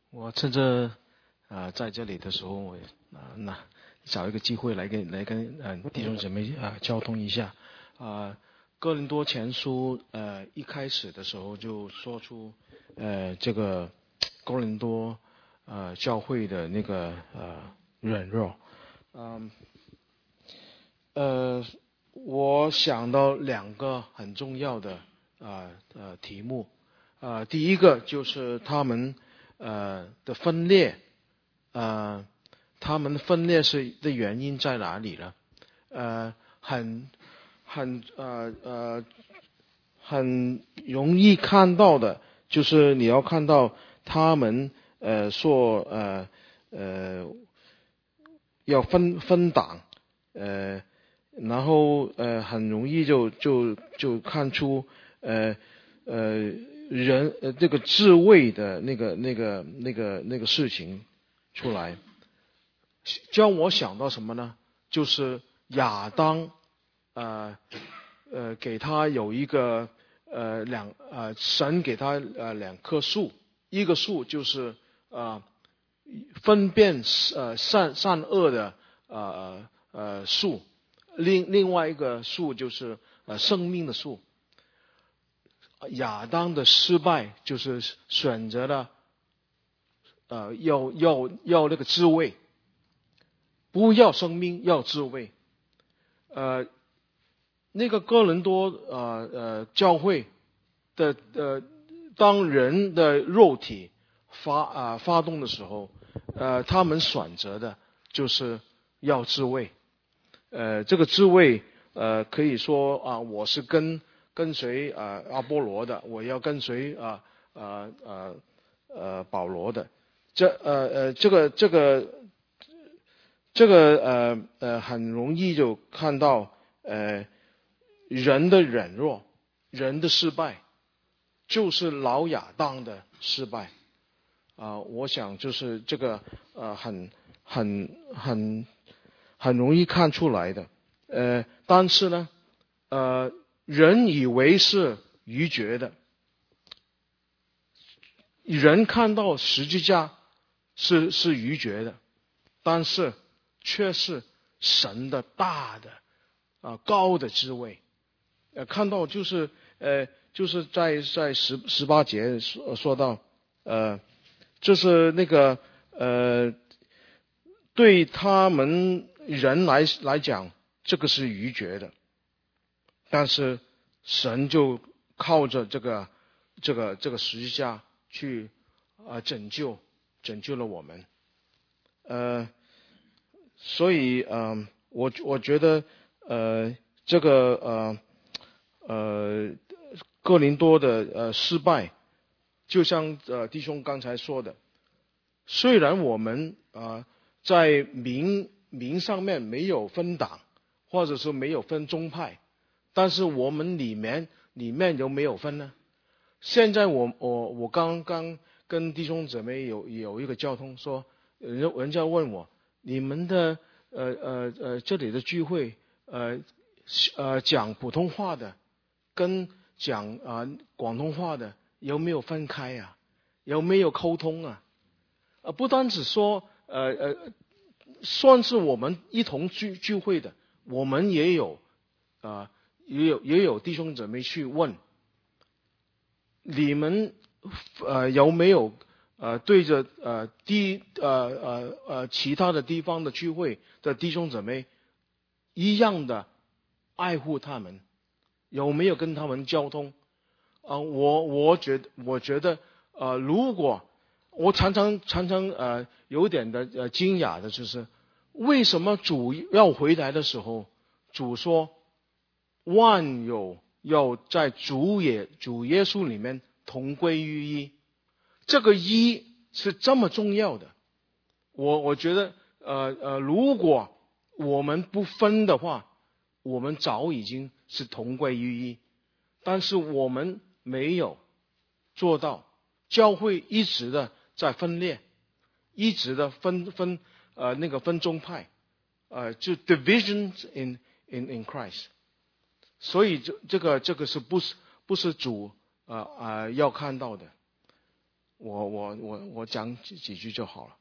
我趁着在这里的时候，我找一个机会来跟弟兄姊妹交通一下。哥林多前书一开始的时候就说出这个哥林多教会的那个软弱。我想到两个很重要的题目。第一个就是他们的分裂。他们分裂的原因在哪里呢？很容易看到的，就是你要看到他们说要分党，然后很容易就看出人这个智慧的那个事情出来。叫我想到什么呢？就是亚当给他有一个神给他两棵树，一个树就是分辨善恶的树，另外一个树就是生命的树。亚当的失败就是选择了要那个智慧，不要生命，要智慧。那个哥林多教会的当人的肉体发动的时候，他们选择的就是要智慧。这个智慧可以说我是跟随阿波罗的，我要跟随保罗的。这个很容易就看到人的软弱，人的失败，就是老亚当的失败。我想就是这个很容易看出来的。但是呢人以为是愚拙的，人看到十字架是愚拙的，但是却是神的大的高的智慧。看到就是在18节说到就是那个对他们人来讲这个是愚拙的，但是神就靠着这个十字架去拯救了我们。所以我觉得这个哥林多的失败，就像弟兄刚才说的，虽然我们在名上面没有分党，或者是没有分宗派，但是我们里面有没有分呢？现在我刚刚跟弟兄姊妹有一个交通，说人家问我，你们的这里的聚会讲普通话的跟讲广东话的有没有分开啊？有没有沟通啊？不单只说算是我们一同聚会的，我们也有弟兄姊妹去问，你们有没有对着其他的地方的聚会的弟兄姊妹一样的爱护他们？有没有跟他们交通？我觉得如果我常常有点的惊讶的就是，为什么主要回来的时候，主说万有要在主耶稣里面同归于一，这个一是这么重要的。我觉得如果我们不分的话，我们早已经是同归于一，但是我们没有做到，教会一直的在分裂，一直的分宗派，就 divisions in Christ。所以这个是不是主要看到的？ 我讲几句就好了。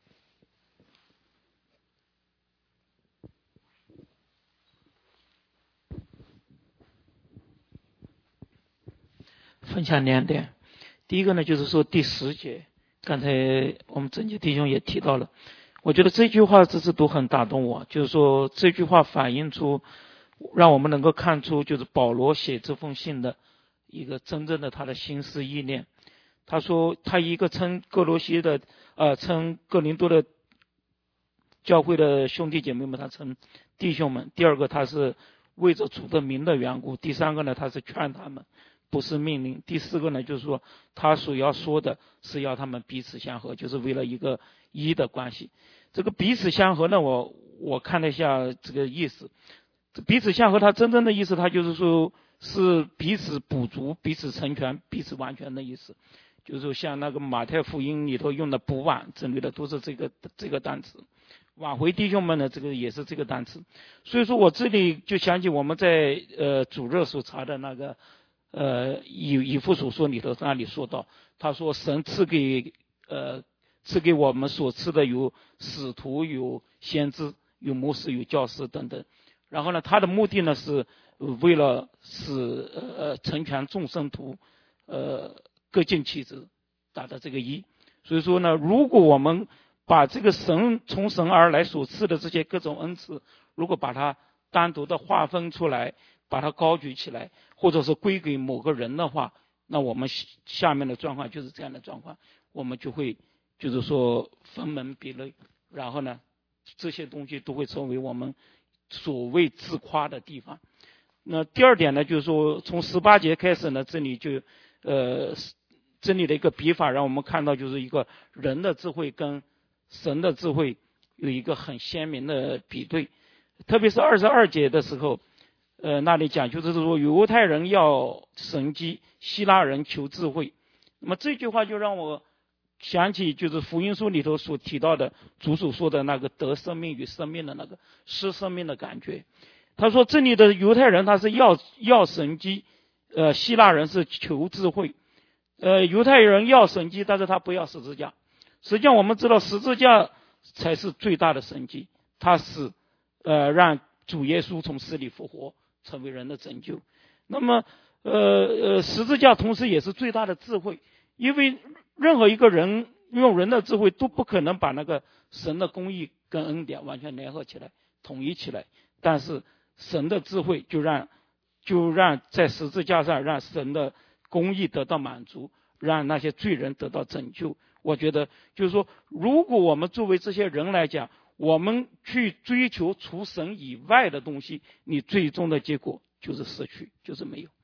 分享2点。第一个呢，就是说第10节，刚才我们整洁弟兄也提到了，我觉得这句话这次都很打动我，就是说这句话反映出，让我们能够看出，就是保罗写这封信的一个真正的他的心思意念。他说他一个称哥林多的教会的兄弟姐妹们，他称弟兄们；第二个他是为着主的名的缘故；第三个呢，他是劝他们，不是命令；第4个呢，就是说他所要说的是要他们彼此相合，就是为了一个一的关系。这个彼此相合呢，我看了一下这个意思，彼此相合它真正的意思，它就是说是彼此补足、彼此成全、彼此完全的意思。就是说像那个马太福音里头用的补挽之类的，都是这个单词。挽回弟兄们呢，这个也是这个单词。所以说我这里就想起我们在主日所查的那个以弗所书里头那里说到，他说神赐给我们所赐的有使徒、有先知、有牧师、有教师等等。然后呢，他的目的呢是为了使成全众圣徒各尽其职，达到这个一。所以说呢，如果我们把这个从神而来所赐的这些各种恩赐，如果把它单独的划分出来，把它高举起来，或者是归给某个人的话，那我们下面的状况就是这样的状况，我们就会就是说分门别类，然后呢，这些东西都会成为我们所谓自夸的地方。那第二点呢，就是说从18节开始呢，这里就这里的一个笔法让我们看到，就是一个人的智慧跟神的智慧有一个很鲜明的比对。特别是22节的时候，那里讲就是说犹太人要神迹，希腊人求智慧。那么这句话就让我想起就是福音书里头所提到的主所说的那个得生命与生命的那个失生命的感觉。他说这里的犹太人他是要神迹，希腊人是求智慧。犹太人要神迹，但是他不要十字架。实际上我们知道十字架才是最大的神迹，它是让主耶稣从死里复活，成为人的拯救。那么十字架同时也是最大的智慧，因为任何一个人用人的智慧都不可能把那个神的公义跟恩典完全联合起来统一起来，但是神的智慧就让在十字架上让神的公义得到满足，让那些罪人得到拯救。我觉得就是说，如果我们作为这些人来讲，我们去追求除神以外的东西，你最终的结果就是失去，就是没有。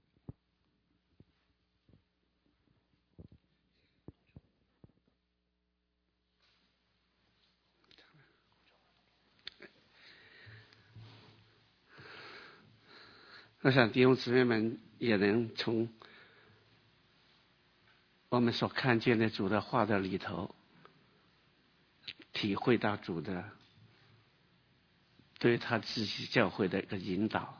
我想弟兄姊妹们也能从我们所看见的主的话的里头体会到主的对他自己教会的一个引导。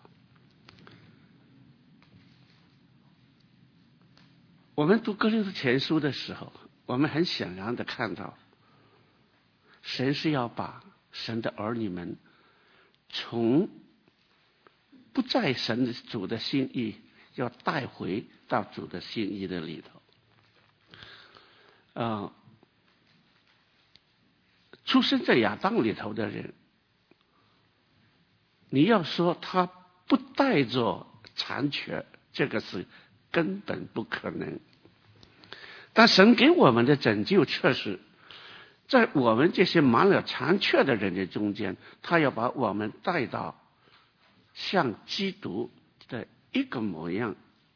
我们读哥林多前书的时候，我们很显然的看到神是要把神的儿女们从不在神的主的心意，要带回到主的心意的里头。出生在亚当里头的人，你要说他不带着残缺，这个是根本不可能。但神给我们的拯救却是在我们这些满了残缺的人的中间，他要把我们带到像基督的一个模样。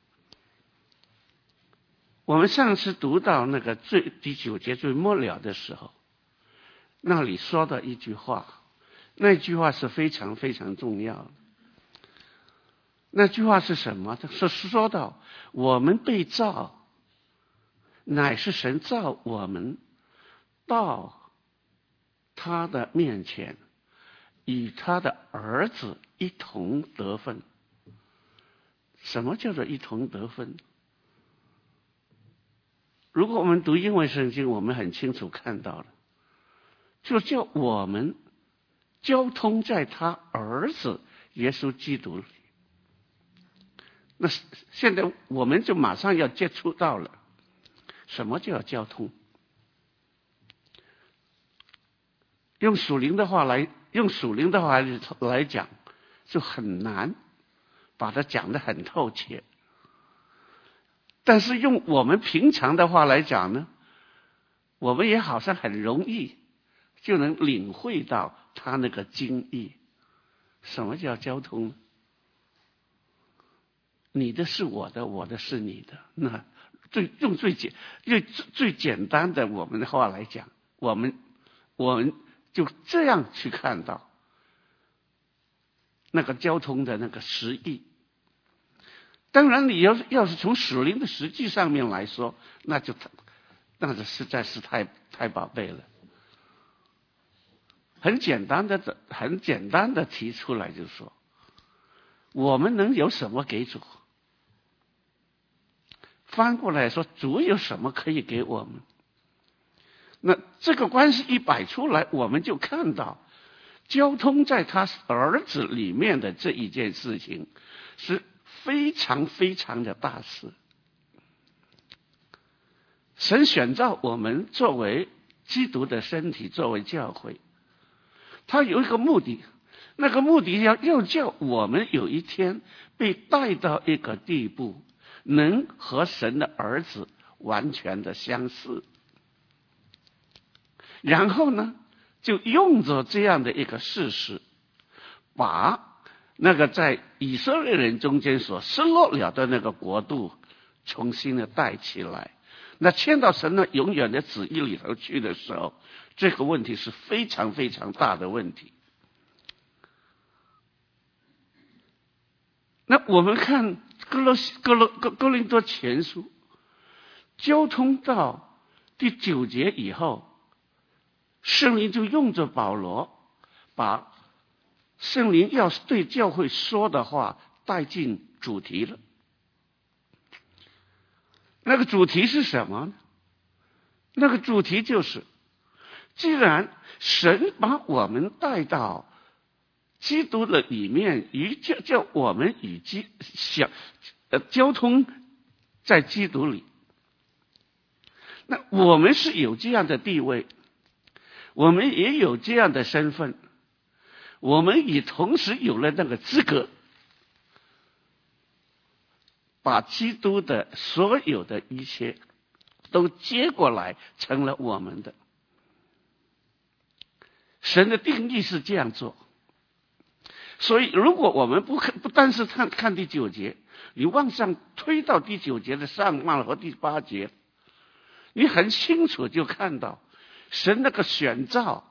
我们上次读到那个第9节最末了的时候，那里说的一句话，那句话是非常非常重要的。那句话是什么？是说到我们被造，乃是神造我们到他的面前，与他的儿子一同得分。什么叫做一同得分？ 如果我们读英文圣经，我们很清楚看到了，就叫我们交通在他儿子耶稣基督里。那现在我们就马上要接触到了，什么叫交通？用属灵的话来讲，就很难把它讲得很透彻。但是用我们平常的话来讲呢，我们也好像很容易就能领会到他那个经义。什么叫交通？你的是我的，我的是你的。那用最简单的我们的话来讲，我们就这样去看到那个交通的那个实义。当然你要是从属灵的实际上面来说，那就实在是太宝贝了。很简单的提出来，就是说我们能有什么给主？翻过来说，主有什么可以给我们？那这个关系一摆出来，我们就看到交通在他儿子里面的这一件事情是非常非常的大事。神选召我们作为基督的身体，作为教会，他有一个目的，那个目的要叫我们有一天被带到一个地步，能和神的儿子完全的相似。然后呢，就用着这样的一个事实，把那个在以色列人中间所失落了的那个国度重新的带起来。那迁到神的永远的旨意里头去的时候，这个问题是非常非常大的问题。那我们看哥林多前书，交通到第9节以后，圣灵就用着保罗，把圣灵要对教会说的话带进主题了。那个主题是什么呢？那个主题就是，既然神把我们带到基督的里面，叫我们与交通在基督里，那我们是有这样的地位，我们也有这样的身份，我们也同时有了那个资格，把基督的所有的一切都接过来，成了我们的。神的定义是这样做。所以如果我们不单是看第9节，你往上推到第9节的上半和第8节，你很清楚就看到神那个选召，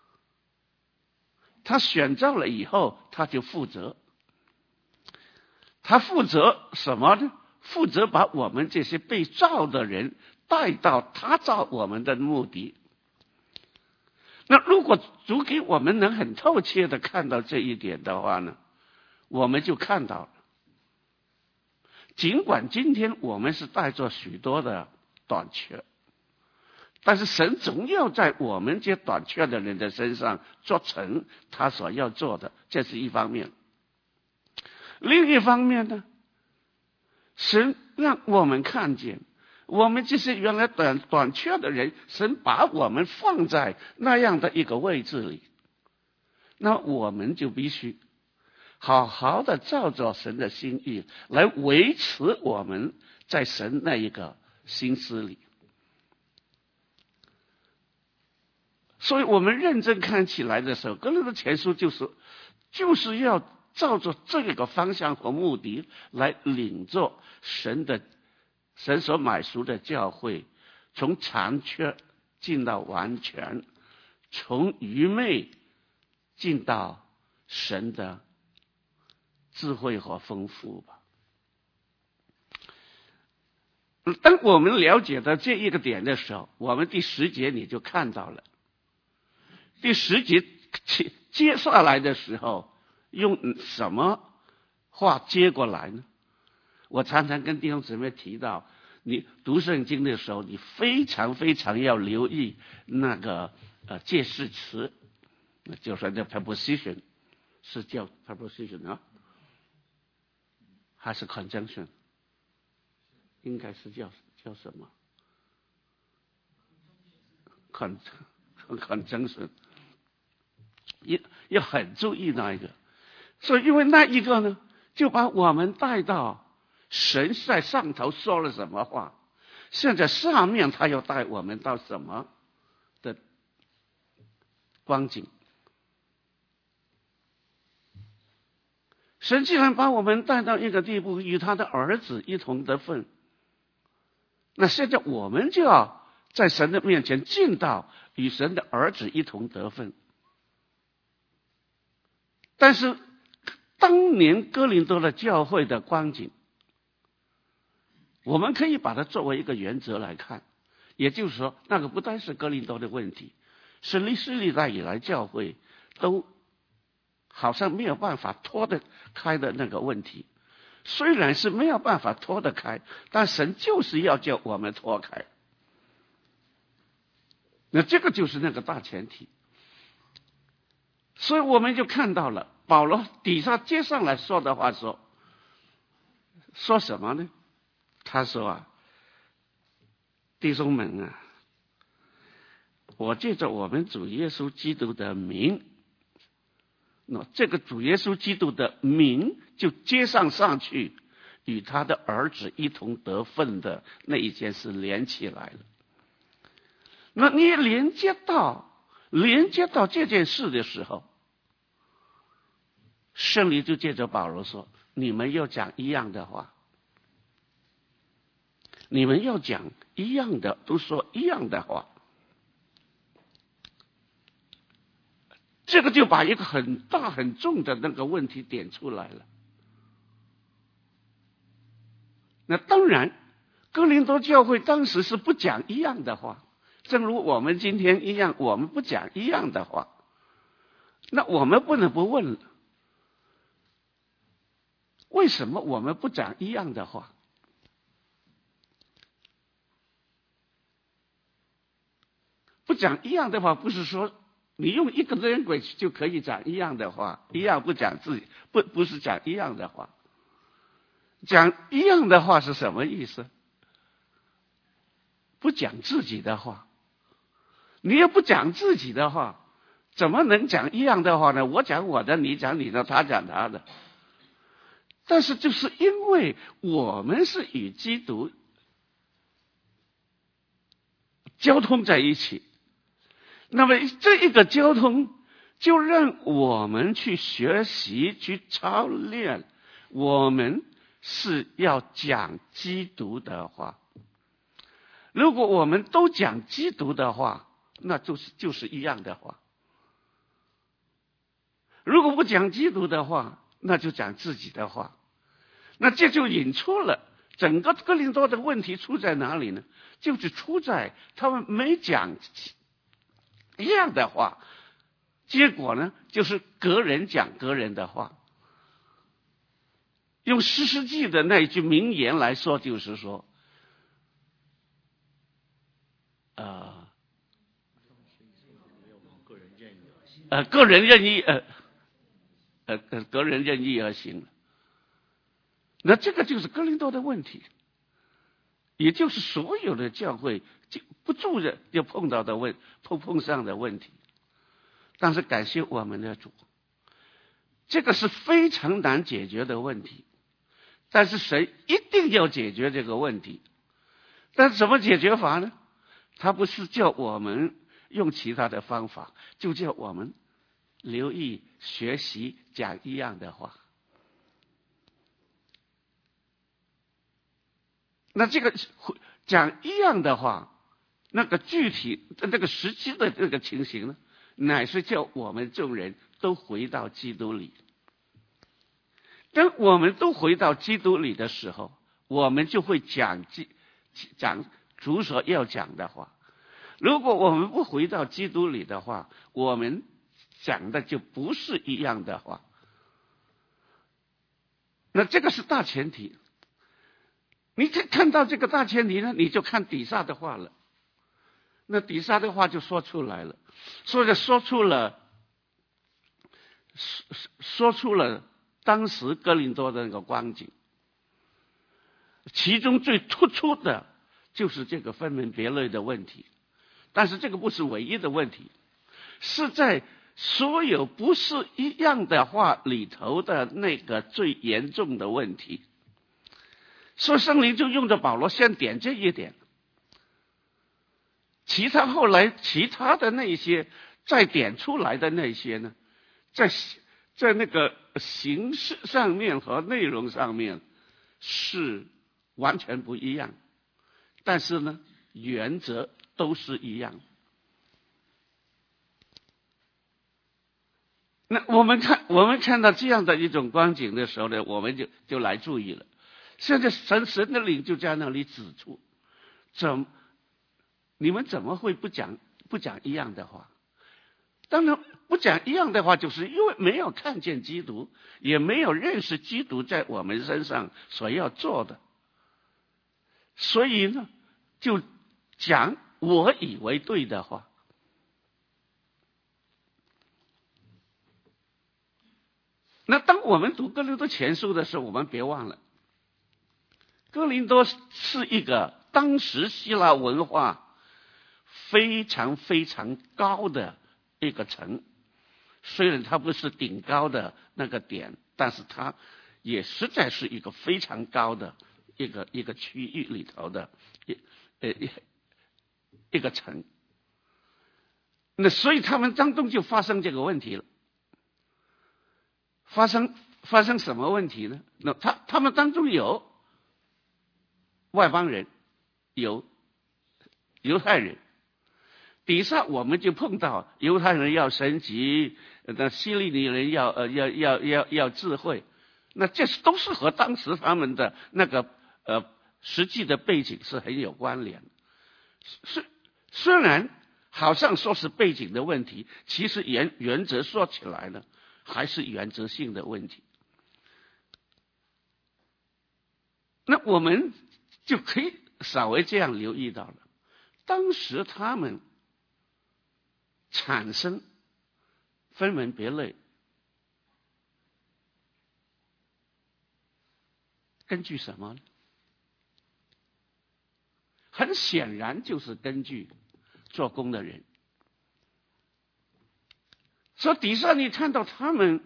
他选召了以后，他就负责。他负责什么呢？负责把我们这些被召的人带到他召我们的目的。那如果主给我们能很透彻的看到这一点的话呢，我们就看到了，尽管今天我们是带着许多的短缺，但是神总要在我们这短缺的人的身上做成他所要做的，这是一方面。另一方面呢，神让我们看见我们这些原来短缺的人，神把我们放在那样的一个位置里，那我们就必须好好的照着神的心意来维持我们在神那一个心思里。所以我们认真看起来的时候，哥林多前书就是要照着这个方向和目的来领着神所买赎的教会，从残缺进到完全，从愚昧进到神的智慧和丰富吧。当我们了解到这一个点的时候，我们第10节你就看到了。第10节接下来的时候，用什么话接过来呢？我常常跟弟兄姊妹提到， 你读圣经的时候，你非常非常要留意那个介系词，就是那 preposition， 是叫 preposition 啊，还是 conjunction？ 应该是叫什么 conjunction， 要很注意那一个。所以因为那一个呢，就把我们带到神在上头说了什么话，现在下面他要带我们到什么的光景。神既然把我们带到一个地步，与他的儿子一同得分，那现在我们就要在神的面前尽到与神的儿子一同得分。但是当年哥林多的教会的光景，我们可以把它作为一个原则来看，也就是说，那个不单是哥林多的问题，是历史历代以来教会都好像没有办法脱得开的那个问题。虽然是没有办法脱得开，但神就是要叫我们脱开。那这个就是那个大前提。所以我们就看到了保罗底下接上来说的话，说什么呢？他说啊，弟兄们啊，我借着我们主耶稣基督的名，那这个主耶稣基督的名就接上去，与他的儿子一同得分的那一件事连起来了。那你连接到这件事的时候，圣灵就借着保罗说，你们要讲一样的话，你们要讲一样的，都说一样的话。这个就把一个很大很重的那个问题点出来了。那当然哥林多教会当时是不讲一样的话，正如我们今天一样，我们不讲一样的话。那我们不能不问了，为什么我们不讲一样的话？不讲一样的话，不是说你用一个 language 就可以讲一样的话，一样不讲自己，不是讲一样的话。讲一样的话是什么意思？不讲自己的话。你也不讲自己的话，怎么能讲一样的话呢？我讲我的，你讲你的，他讲他的。但是就是因为我们是与基督交通在一起，那么这一个交通就让我们去学习，去操练，我们是要讲基督的话。如果我们都讲基督的话，那就是一样的话。如果不讲基督的话，那就讲自己的话。那这就引出了整个哥林多的问题出在哪里呢？就是出在他们没讲一样的话，结果呢，就是个人讲个人的话。用士师记的那一句名言来说，就是说，个人任意而行。那这个就是哥林多的问题，也就是所有的教会不住的就碰上的问题。但是感谢我们的主，这个是非常难解决的问题，但是神一定要解决这个问题。但是怎么解决法呢？他不是叫我们用其他的方法，就叫我们留意学习讲一样的话。那这个讲一样的话，那个具体那个实际的这个情形呢，乃是叫我们众人都回到基督里。当我们都回到基督里的时候，我们就会讲主所要讲的话。如果我们不回到基督里的话，我们讲的就不是一样的话。那这个是大前提。 你看到这个大千里呢，你就看底下的话了。那底下的话就说出来了，说出了当时哥林多的那个光景。其中最突出的就是这个分门别类的问题，但是这个不是唯一的问题，是在所有不是一样的话里头的那个最严重的问题。所以圣灵就用着保罗先点这一点，后来其他的那些再点出来的那些呢，在那个形式上面和内容上面是完全不一样，但是呢，原则都是一样。那我们看到这样的一种光景的时候呢，我们就来注意了。现在神的灵就在那里指出，你们怎么会不讲一样的话？当然不讲一样的话，就是因为没有看见基督，也没有认识基督在我们身上所要做的，所以呢，就讲我以为对的话。那当我们读哥林多前书的时候，我们别忘了，哥林多是一个当时希腊文化非常非常高的一个城，虽然它不是顶高的那个点，但是它也实在是一个非常高的一个区域里头的一个城。那所以他们当中就发生这个问题了。发生什么问题呢？那他们当中有外邦人，有犹太人。底下我们就碰到犹太人要神迹，那希利尼人要智慧，那这都是和当时他们的那个实际的背景是很有关联的。虽然好像说是背景的问题，其实原则说起来呢，还是原则性的问题。那我们就可以稍微这样留意到了，当时他们产生分门别类，根据什么呢？很显然就是根据做工的人。所以底下你看到他们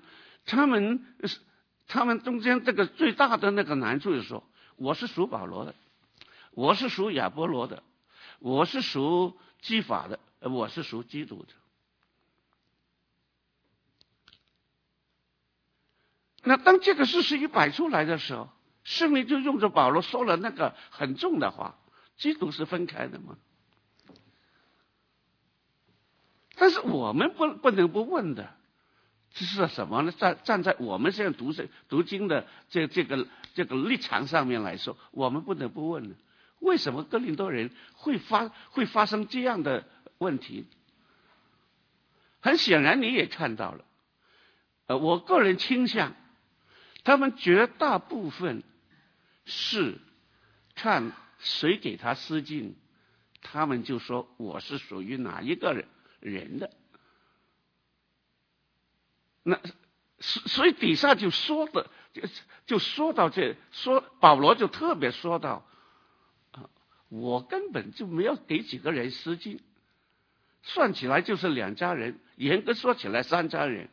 中间这个最大的那个难处就是说，我是属保罗的，我是属亚波罗的，我是属基法的，我是属基督的。那当这个事实一摆出来的时候，圣灵就用着保罗说了那个很重的话，基督是分开的吗？但是我们不能不问的，这是什么呢？站在我们现在读经的这个立场上面来说，我们不能不问呢，为什么哥林多人会发生这样的问题？很显然你也看到了，我个人倾向，他们绝大部分是看谁给他施浸，他们就说我是属于哪一个人的。那所以底下就说到保罗就特别说到，我根本就没有给几个人施浸，算起来就是2家人，严格说起来3家人。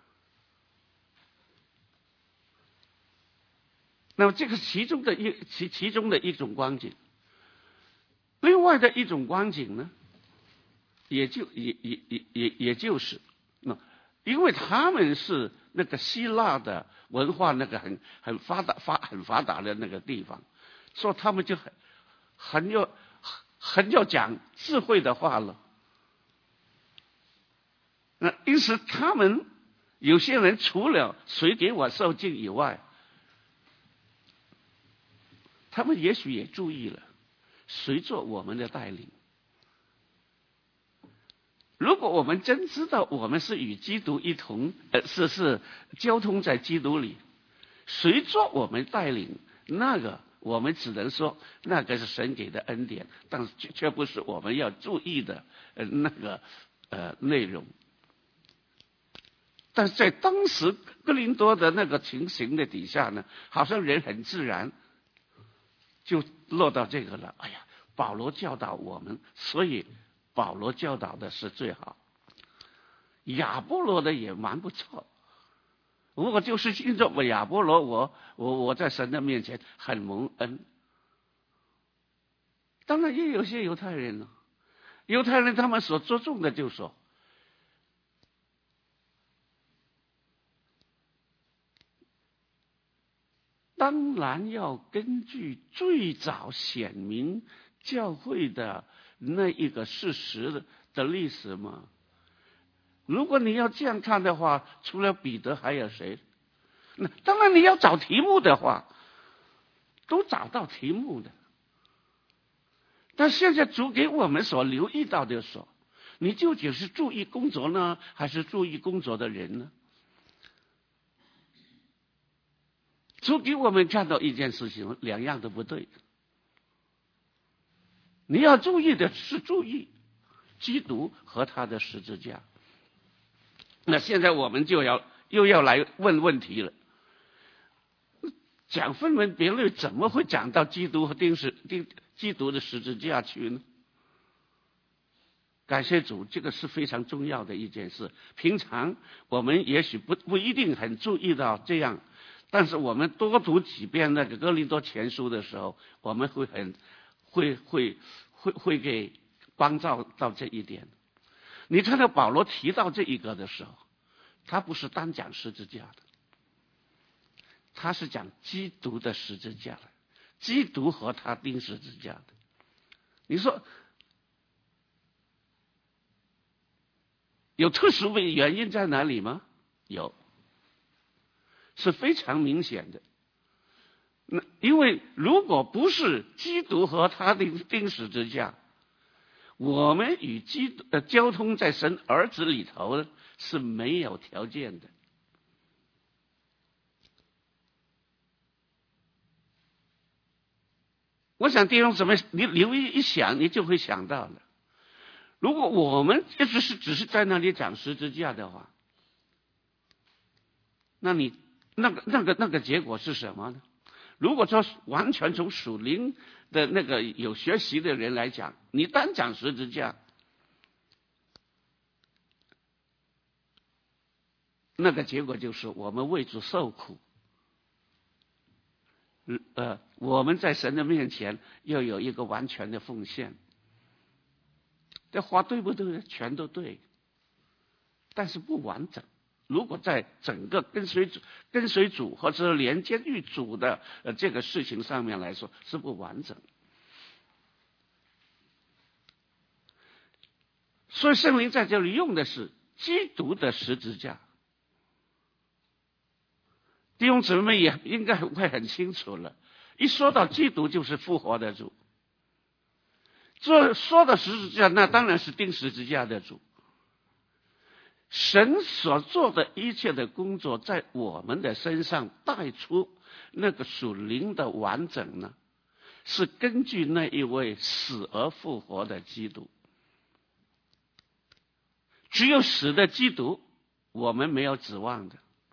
那么这个其中的一种光景。另外的一种光景呢，也就是因为他们是那个希腊的文化那个很发达的那个地方，所以他们就很要讲智慧的话了。那因此他们有些人除了谁给我受浸以外，他们也许也注意了谁做我们的带领。如果我们真知道我们是与基督一同，是交通在基督里，谁做我们带领，那个我们只能说那个是神给的恩典，但是却不是我们要注意的内容。但是在当时哥林多的那个情形的底下呢，好像人很自然就落到这个了。哎呀，保罗教导我们，所以保罗教导的是最好。亚波罗的也蛮不错，我就是因着我亚波罗，我在神的面前很蒙恩。当然也有些犹太人呢，犹太人他们所着重的就说，当然要根据最早显明教会的那一个事实的历史嘛。如果你要这样看的话，除了彼得还有谁？那当然你要找题目的话，都找到题目的。但现在主给我们所留意到的说，你究竟是注意工作呢，还是注意工作的人呢？主给我们看到一件事情，两样都不对。你要注意的是注意基督和他的十字架。那现在我们又要来问问题了。讲分门别类，怎么会讲到基督和基督的十字架去呢？感谢主，这个是非常重要的一件事。平常我们也许不一定很注意到这样，但是我们多读几遍那个哥林多前书的时候，我们会给关照到这一点。你看到保罗提到这一个的时候，他不是单讲十字架的，他是讲基督的十字架的，基督和他钉十字架的。你说有特殊的原因在哪里吗？有，是非常明显的。那因为如果不是基督和他钉十字架，我们与基督的交通在神儿子里头呢是没有条件的。我想弟兄姊妹，你留意一想，你就会想到了。如果我们只是在那里讲十字架的话，那你那个结果是什么呢？如果说完全从属灵的那个有学习的人来讲，你单讲十字架，那个结果就是我们为主受苦。我们在神的面前要有一个完全的奉献。这话对不对？全都对，但是不完整。如果在整个跟随主或者连接于主的这个事情上面来说，是不完整。所以圣灵在这里用的是基督的十字架。弟兄姊妹也应该会很清楚了，一说到基督就是复活的主。说到十字架，那当然是钉十字架的主。神所做的一切的工作，在我们的身上带出那个属灵的完整呢，是根据那一位死而复活的基督。只有死的基督，我们没有指望的。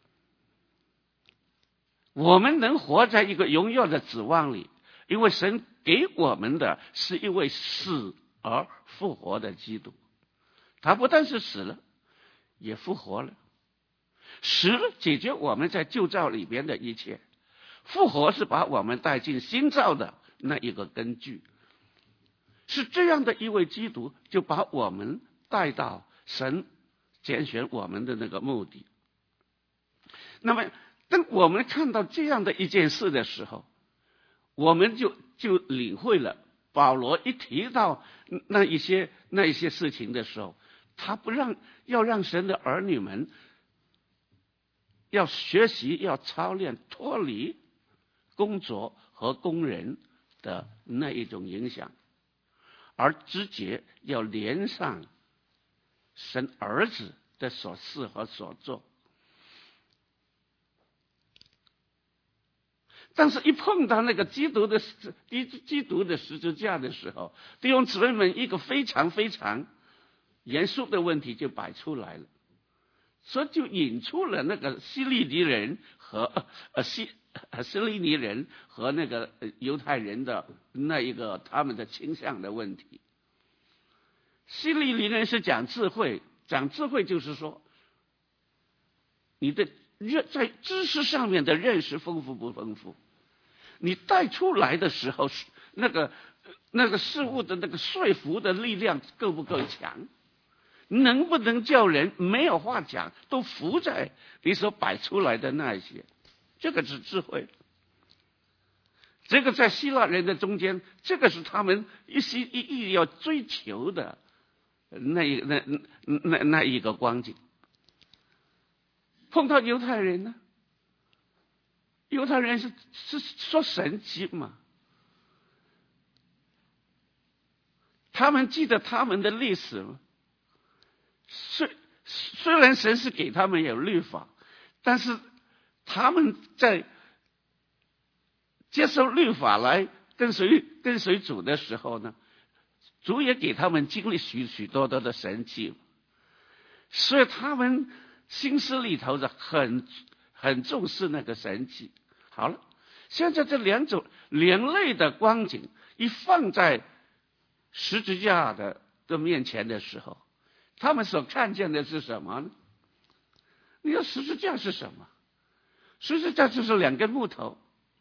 我们能活在一个荣耀的指望里，因为神给我们的是一位死而复活的基督。他不但是死了，也复活了。死了解决我们在旧造里边的一切，复活是把我们带进新造的那一个根据。是这样的一位基督，就把我们带到神拣选我们的那个目的。那么当我们看到这样的一件事的时候，我们就领会了保罗一提到那一些事情的时候，他要让神的儿女们要学习，要操练，脱离工作和工人的那一种影响，而直接要连上神儿子的所事和所做。 但是一碰到那个基督的十字架的时候，弟兄姊妹们，一个非常非常严肃的问题就摆出来了，所以就引出了那个希利尼人和那个犹太人的那一个他们的倾向的问题。希利尼人是讲智慧就是说，你的在知识上面的认识丰富不丰富，你带出来的时候那个事物的那个说服的力量够不够强，能不能叫人没有话讲都服在你所摆出来的那一些，这个是智慧。这个在希腊人的中间，这个是他们一要追求的那一个光景。碰到犹太人呢，犹太人是说神迹嘛，他们记得他们的历史吗？虽然神是给他们有律法，但是他们在接受律法来跟随主的时候呢，主也给他们经历许多的神迹，所以他们心思里头的很重视那个神迹。好了，现在这两类的光景一放在十字架的面前的时候，他们所看见的是什么呢？你说十字架是什么？十字架就是两根木头，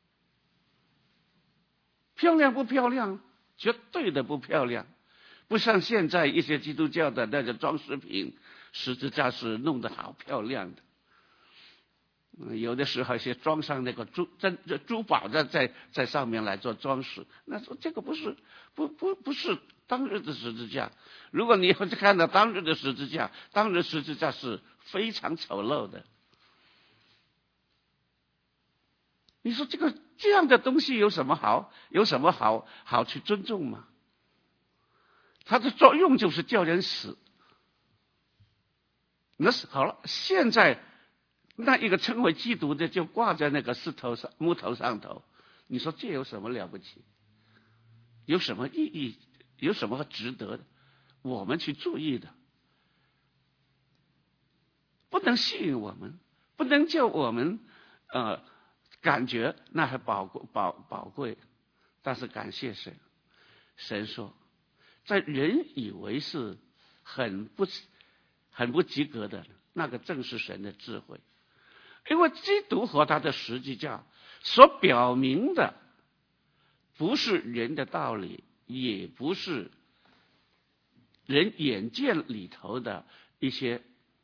漂亮不漂亮？绝对的不漂亮，不像现在一些基督教的那个装饰品，十字架是弄得好漂亮的。有的时候是装上那个珠宝在上面来做装饰，那说这个不是当日的十字架。如果你要去看到当日的十字架，当日十字架是非常丑陋的。你说这样的东西有什么好去尊重吗？它的作用就是叫人死。那是好了，现在那一个称为基督的就挂在那个木头上头，你说这有什么了不起？有什么意义？有什么值得的我们去注意的？不能吸引我们，不能叫我们感觉那还宝贵。但是感谢神，神说在人以为是很不及格的，那个正是神的智慧。因为基督和他的十字架所表明的不是人的道理，也不是人眼界里头的一些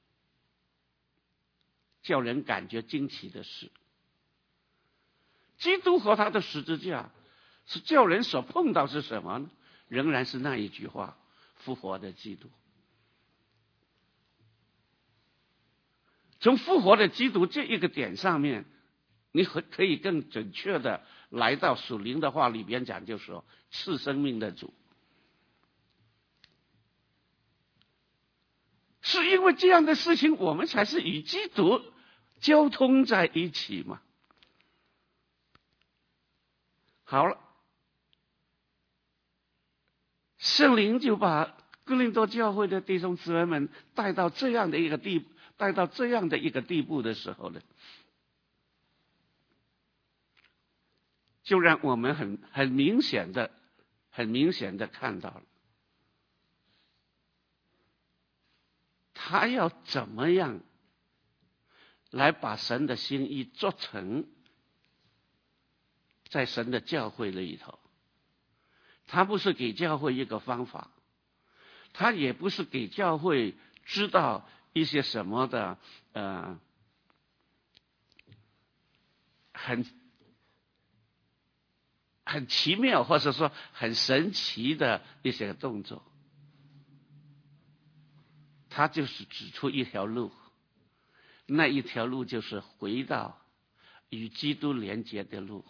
叫人感觉惊奇的事。基督和他的十字架是叫人所碰到是什么呢？仍然是那一句话，复活的基督。从复活的基督这一个点上面，你可以更准确的来到属灵的话里边讲，就是说赐生命的主。是因为这样的事情，我们才是与基督交通在一起嘛。好了，圣灵就把哥林多教会的弟兄姊妹们带到这样的一个地步的时候呢，就让我们很明显的看到了，他要怎么样来把神的心意做成在神的教会里头。他不是给教会一个方法，他也不是给教会知道一些什么的很奇妙或者说很神奇的一些动作。他就是指出一条路，那一条路就是回到与基督连结的路，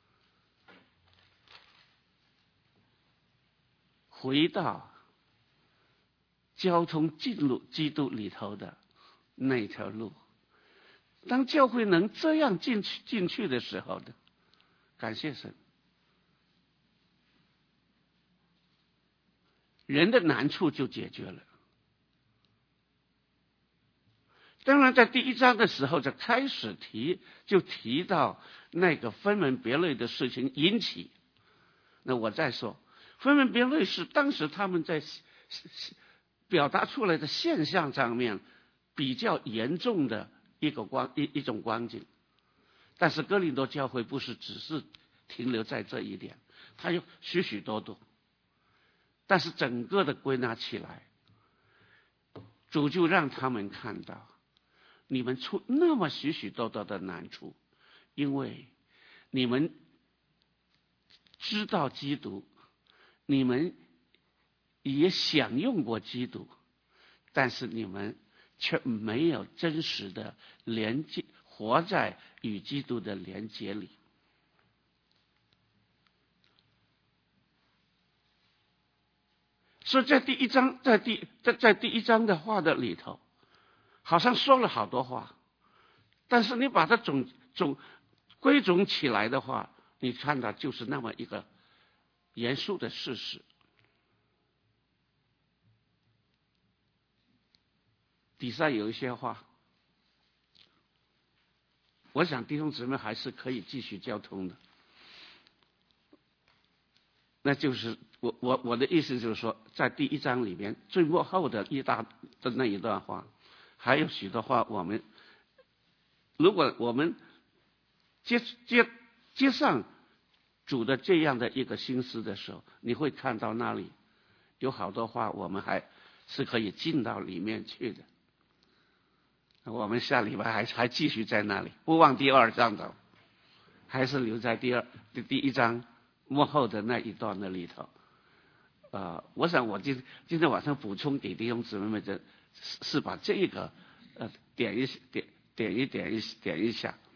回到交通进入基督里头的那条路。当教会能这样进去的时候呢， 感谢神，人的难处就解决了。当然，在第1章的时候，就开始提到那个分门别类的事情引起。那我再说，分门别类是当时他们在表达出来的现象上面比较严重的一种光景。但是哥林多教会不是只是停留在这一点，它有许许多多。但是整个的归纳起来，主就让他们看到，你们出那么许许多多的难处，因为你们知道基督，你们也享用过基督，但是你们却没有真实的连接，活在与基督的连结里。所以在第1章，在第1章的话的里头，好像说了好多话，但是你把它归总起来的话，你看到就是那么一个严肃的事实。底下有一些话，我想弟兄姊妹还是可以继续交通的。那就是我的意思就是说，在第1章里面最末后的那一段话，还有许多话，如果我们接上主的这样的一个心思的时候，你会看到那里有好多话，我们还是可以进到里面去的。我们下礼拜还继续在那里，不往第2章走，还是留在第1章末后的那一段的里头。我想我今天晚上补充给弟兄姊妹们的是把这个点一下。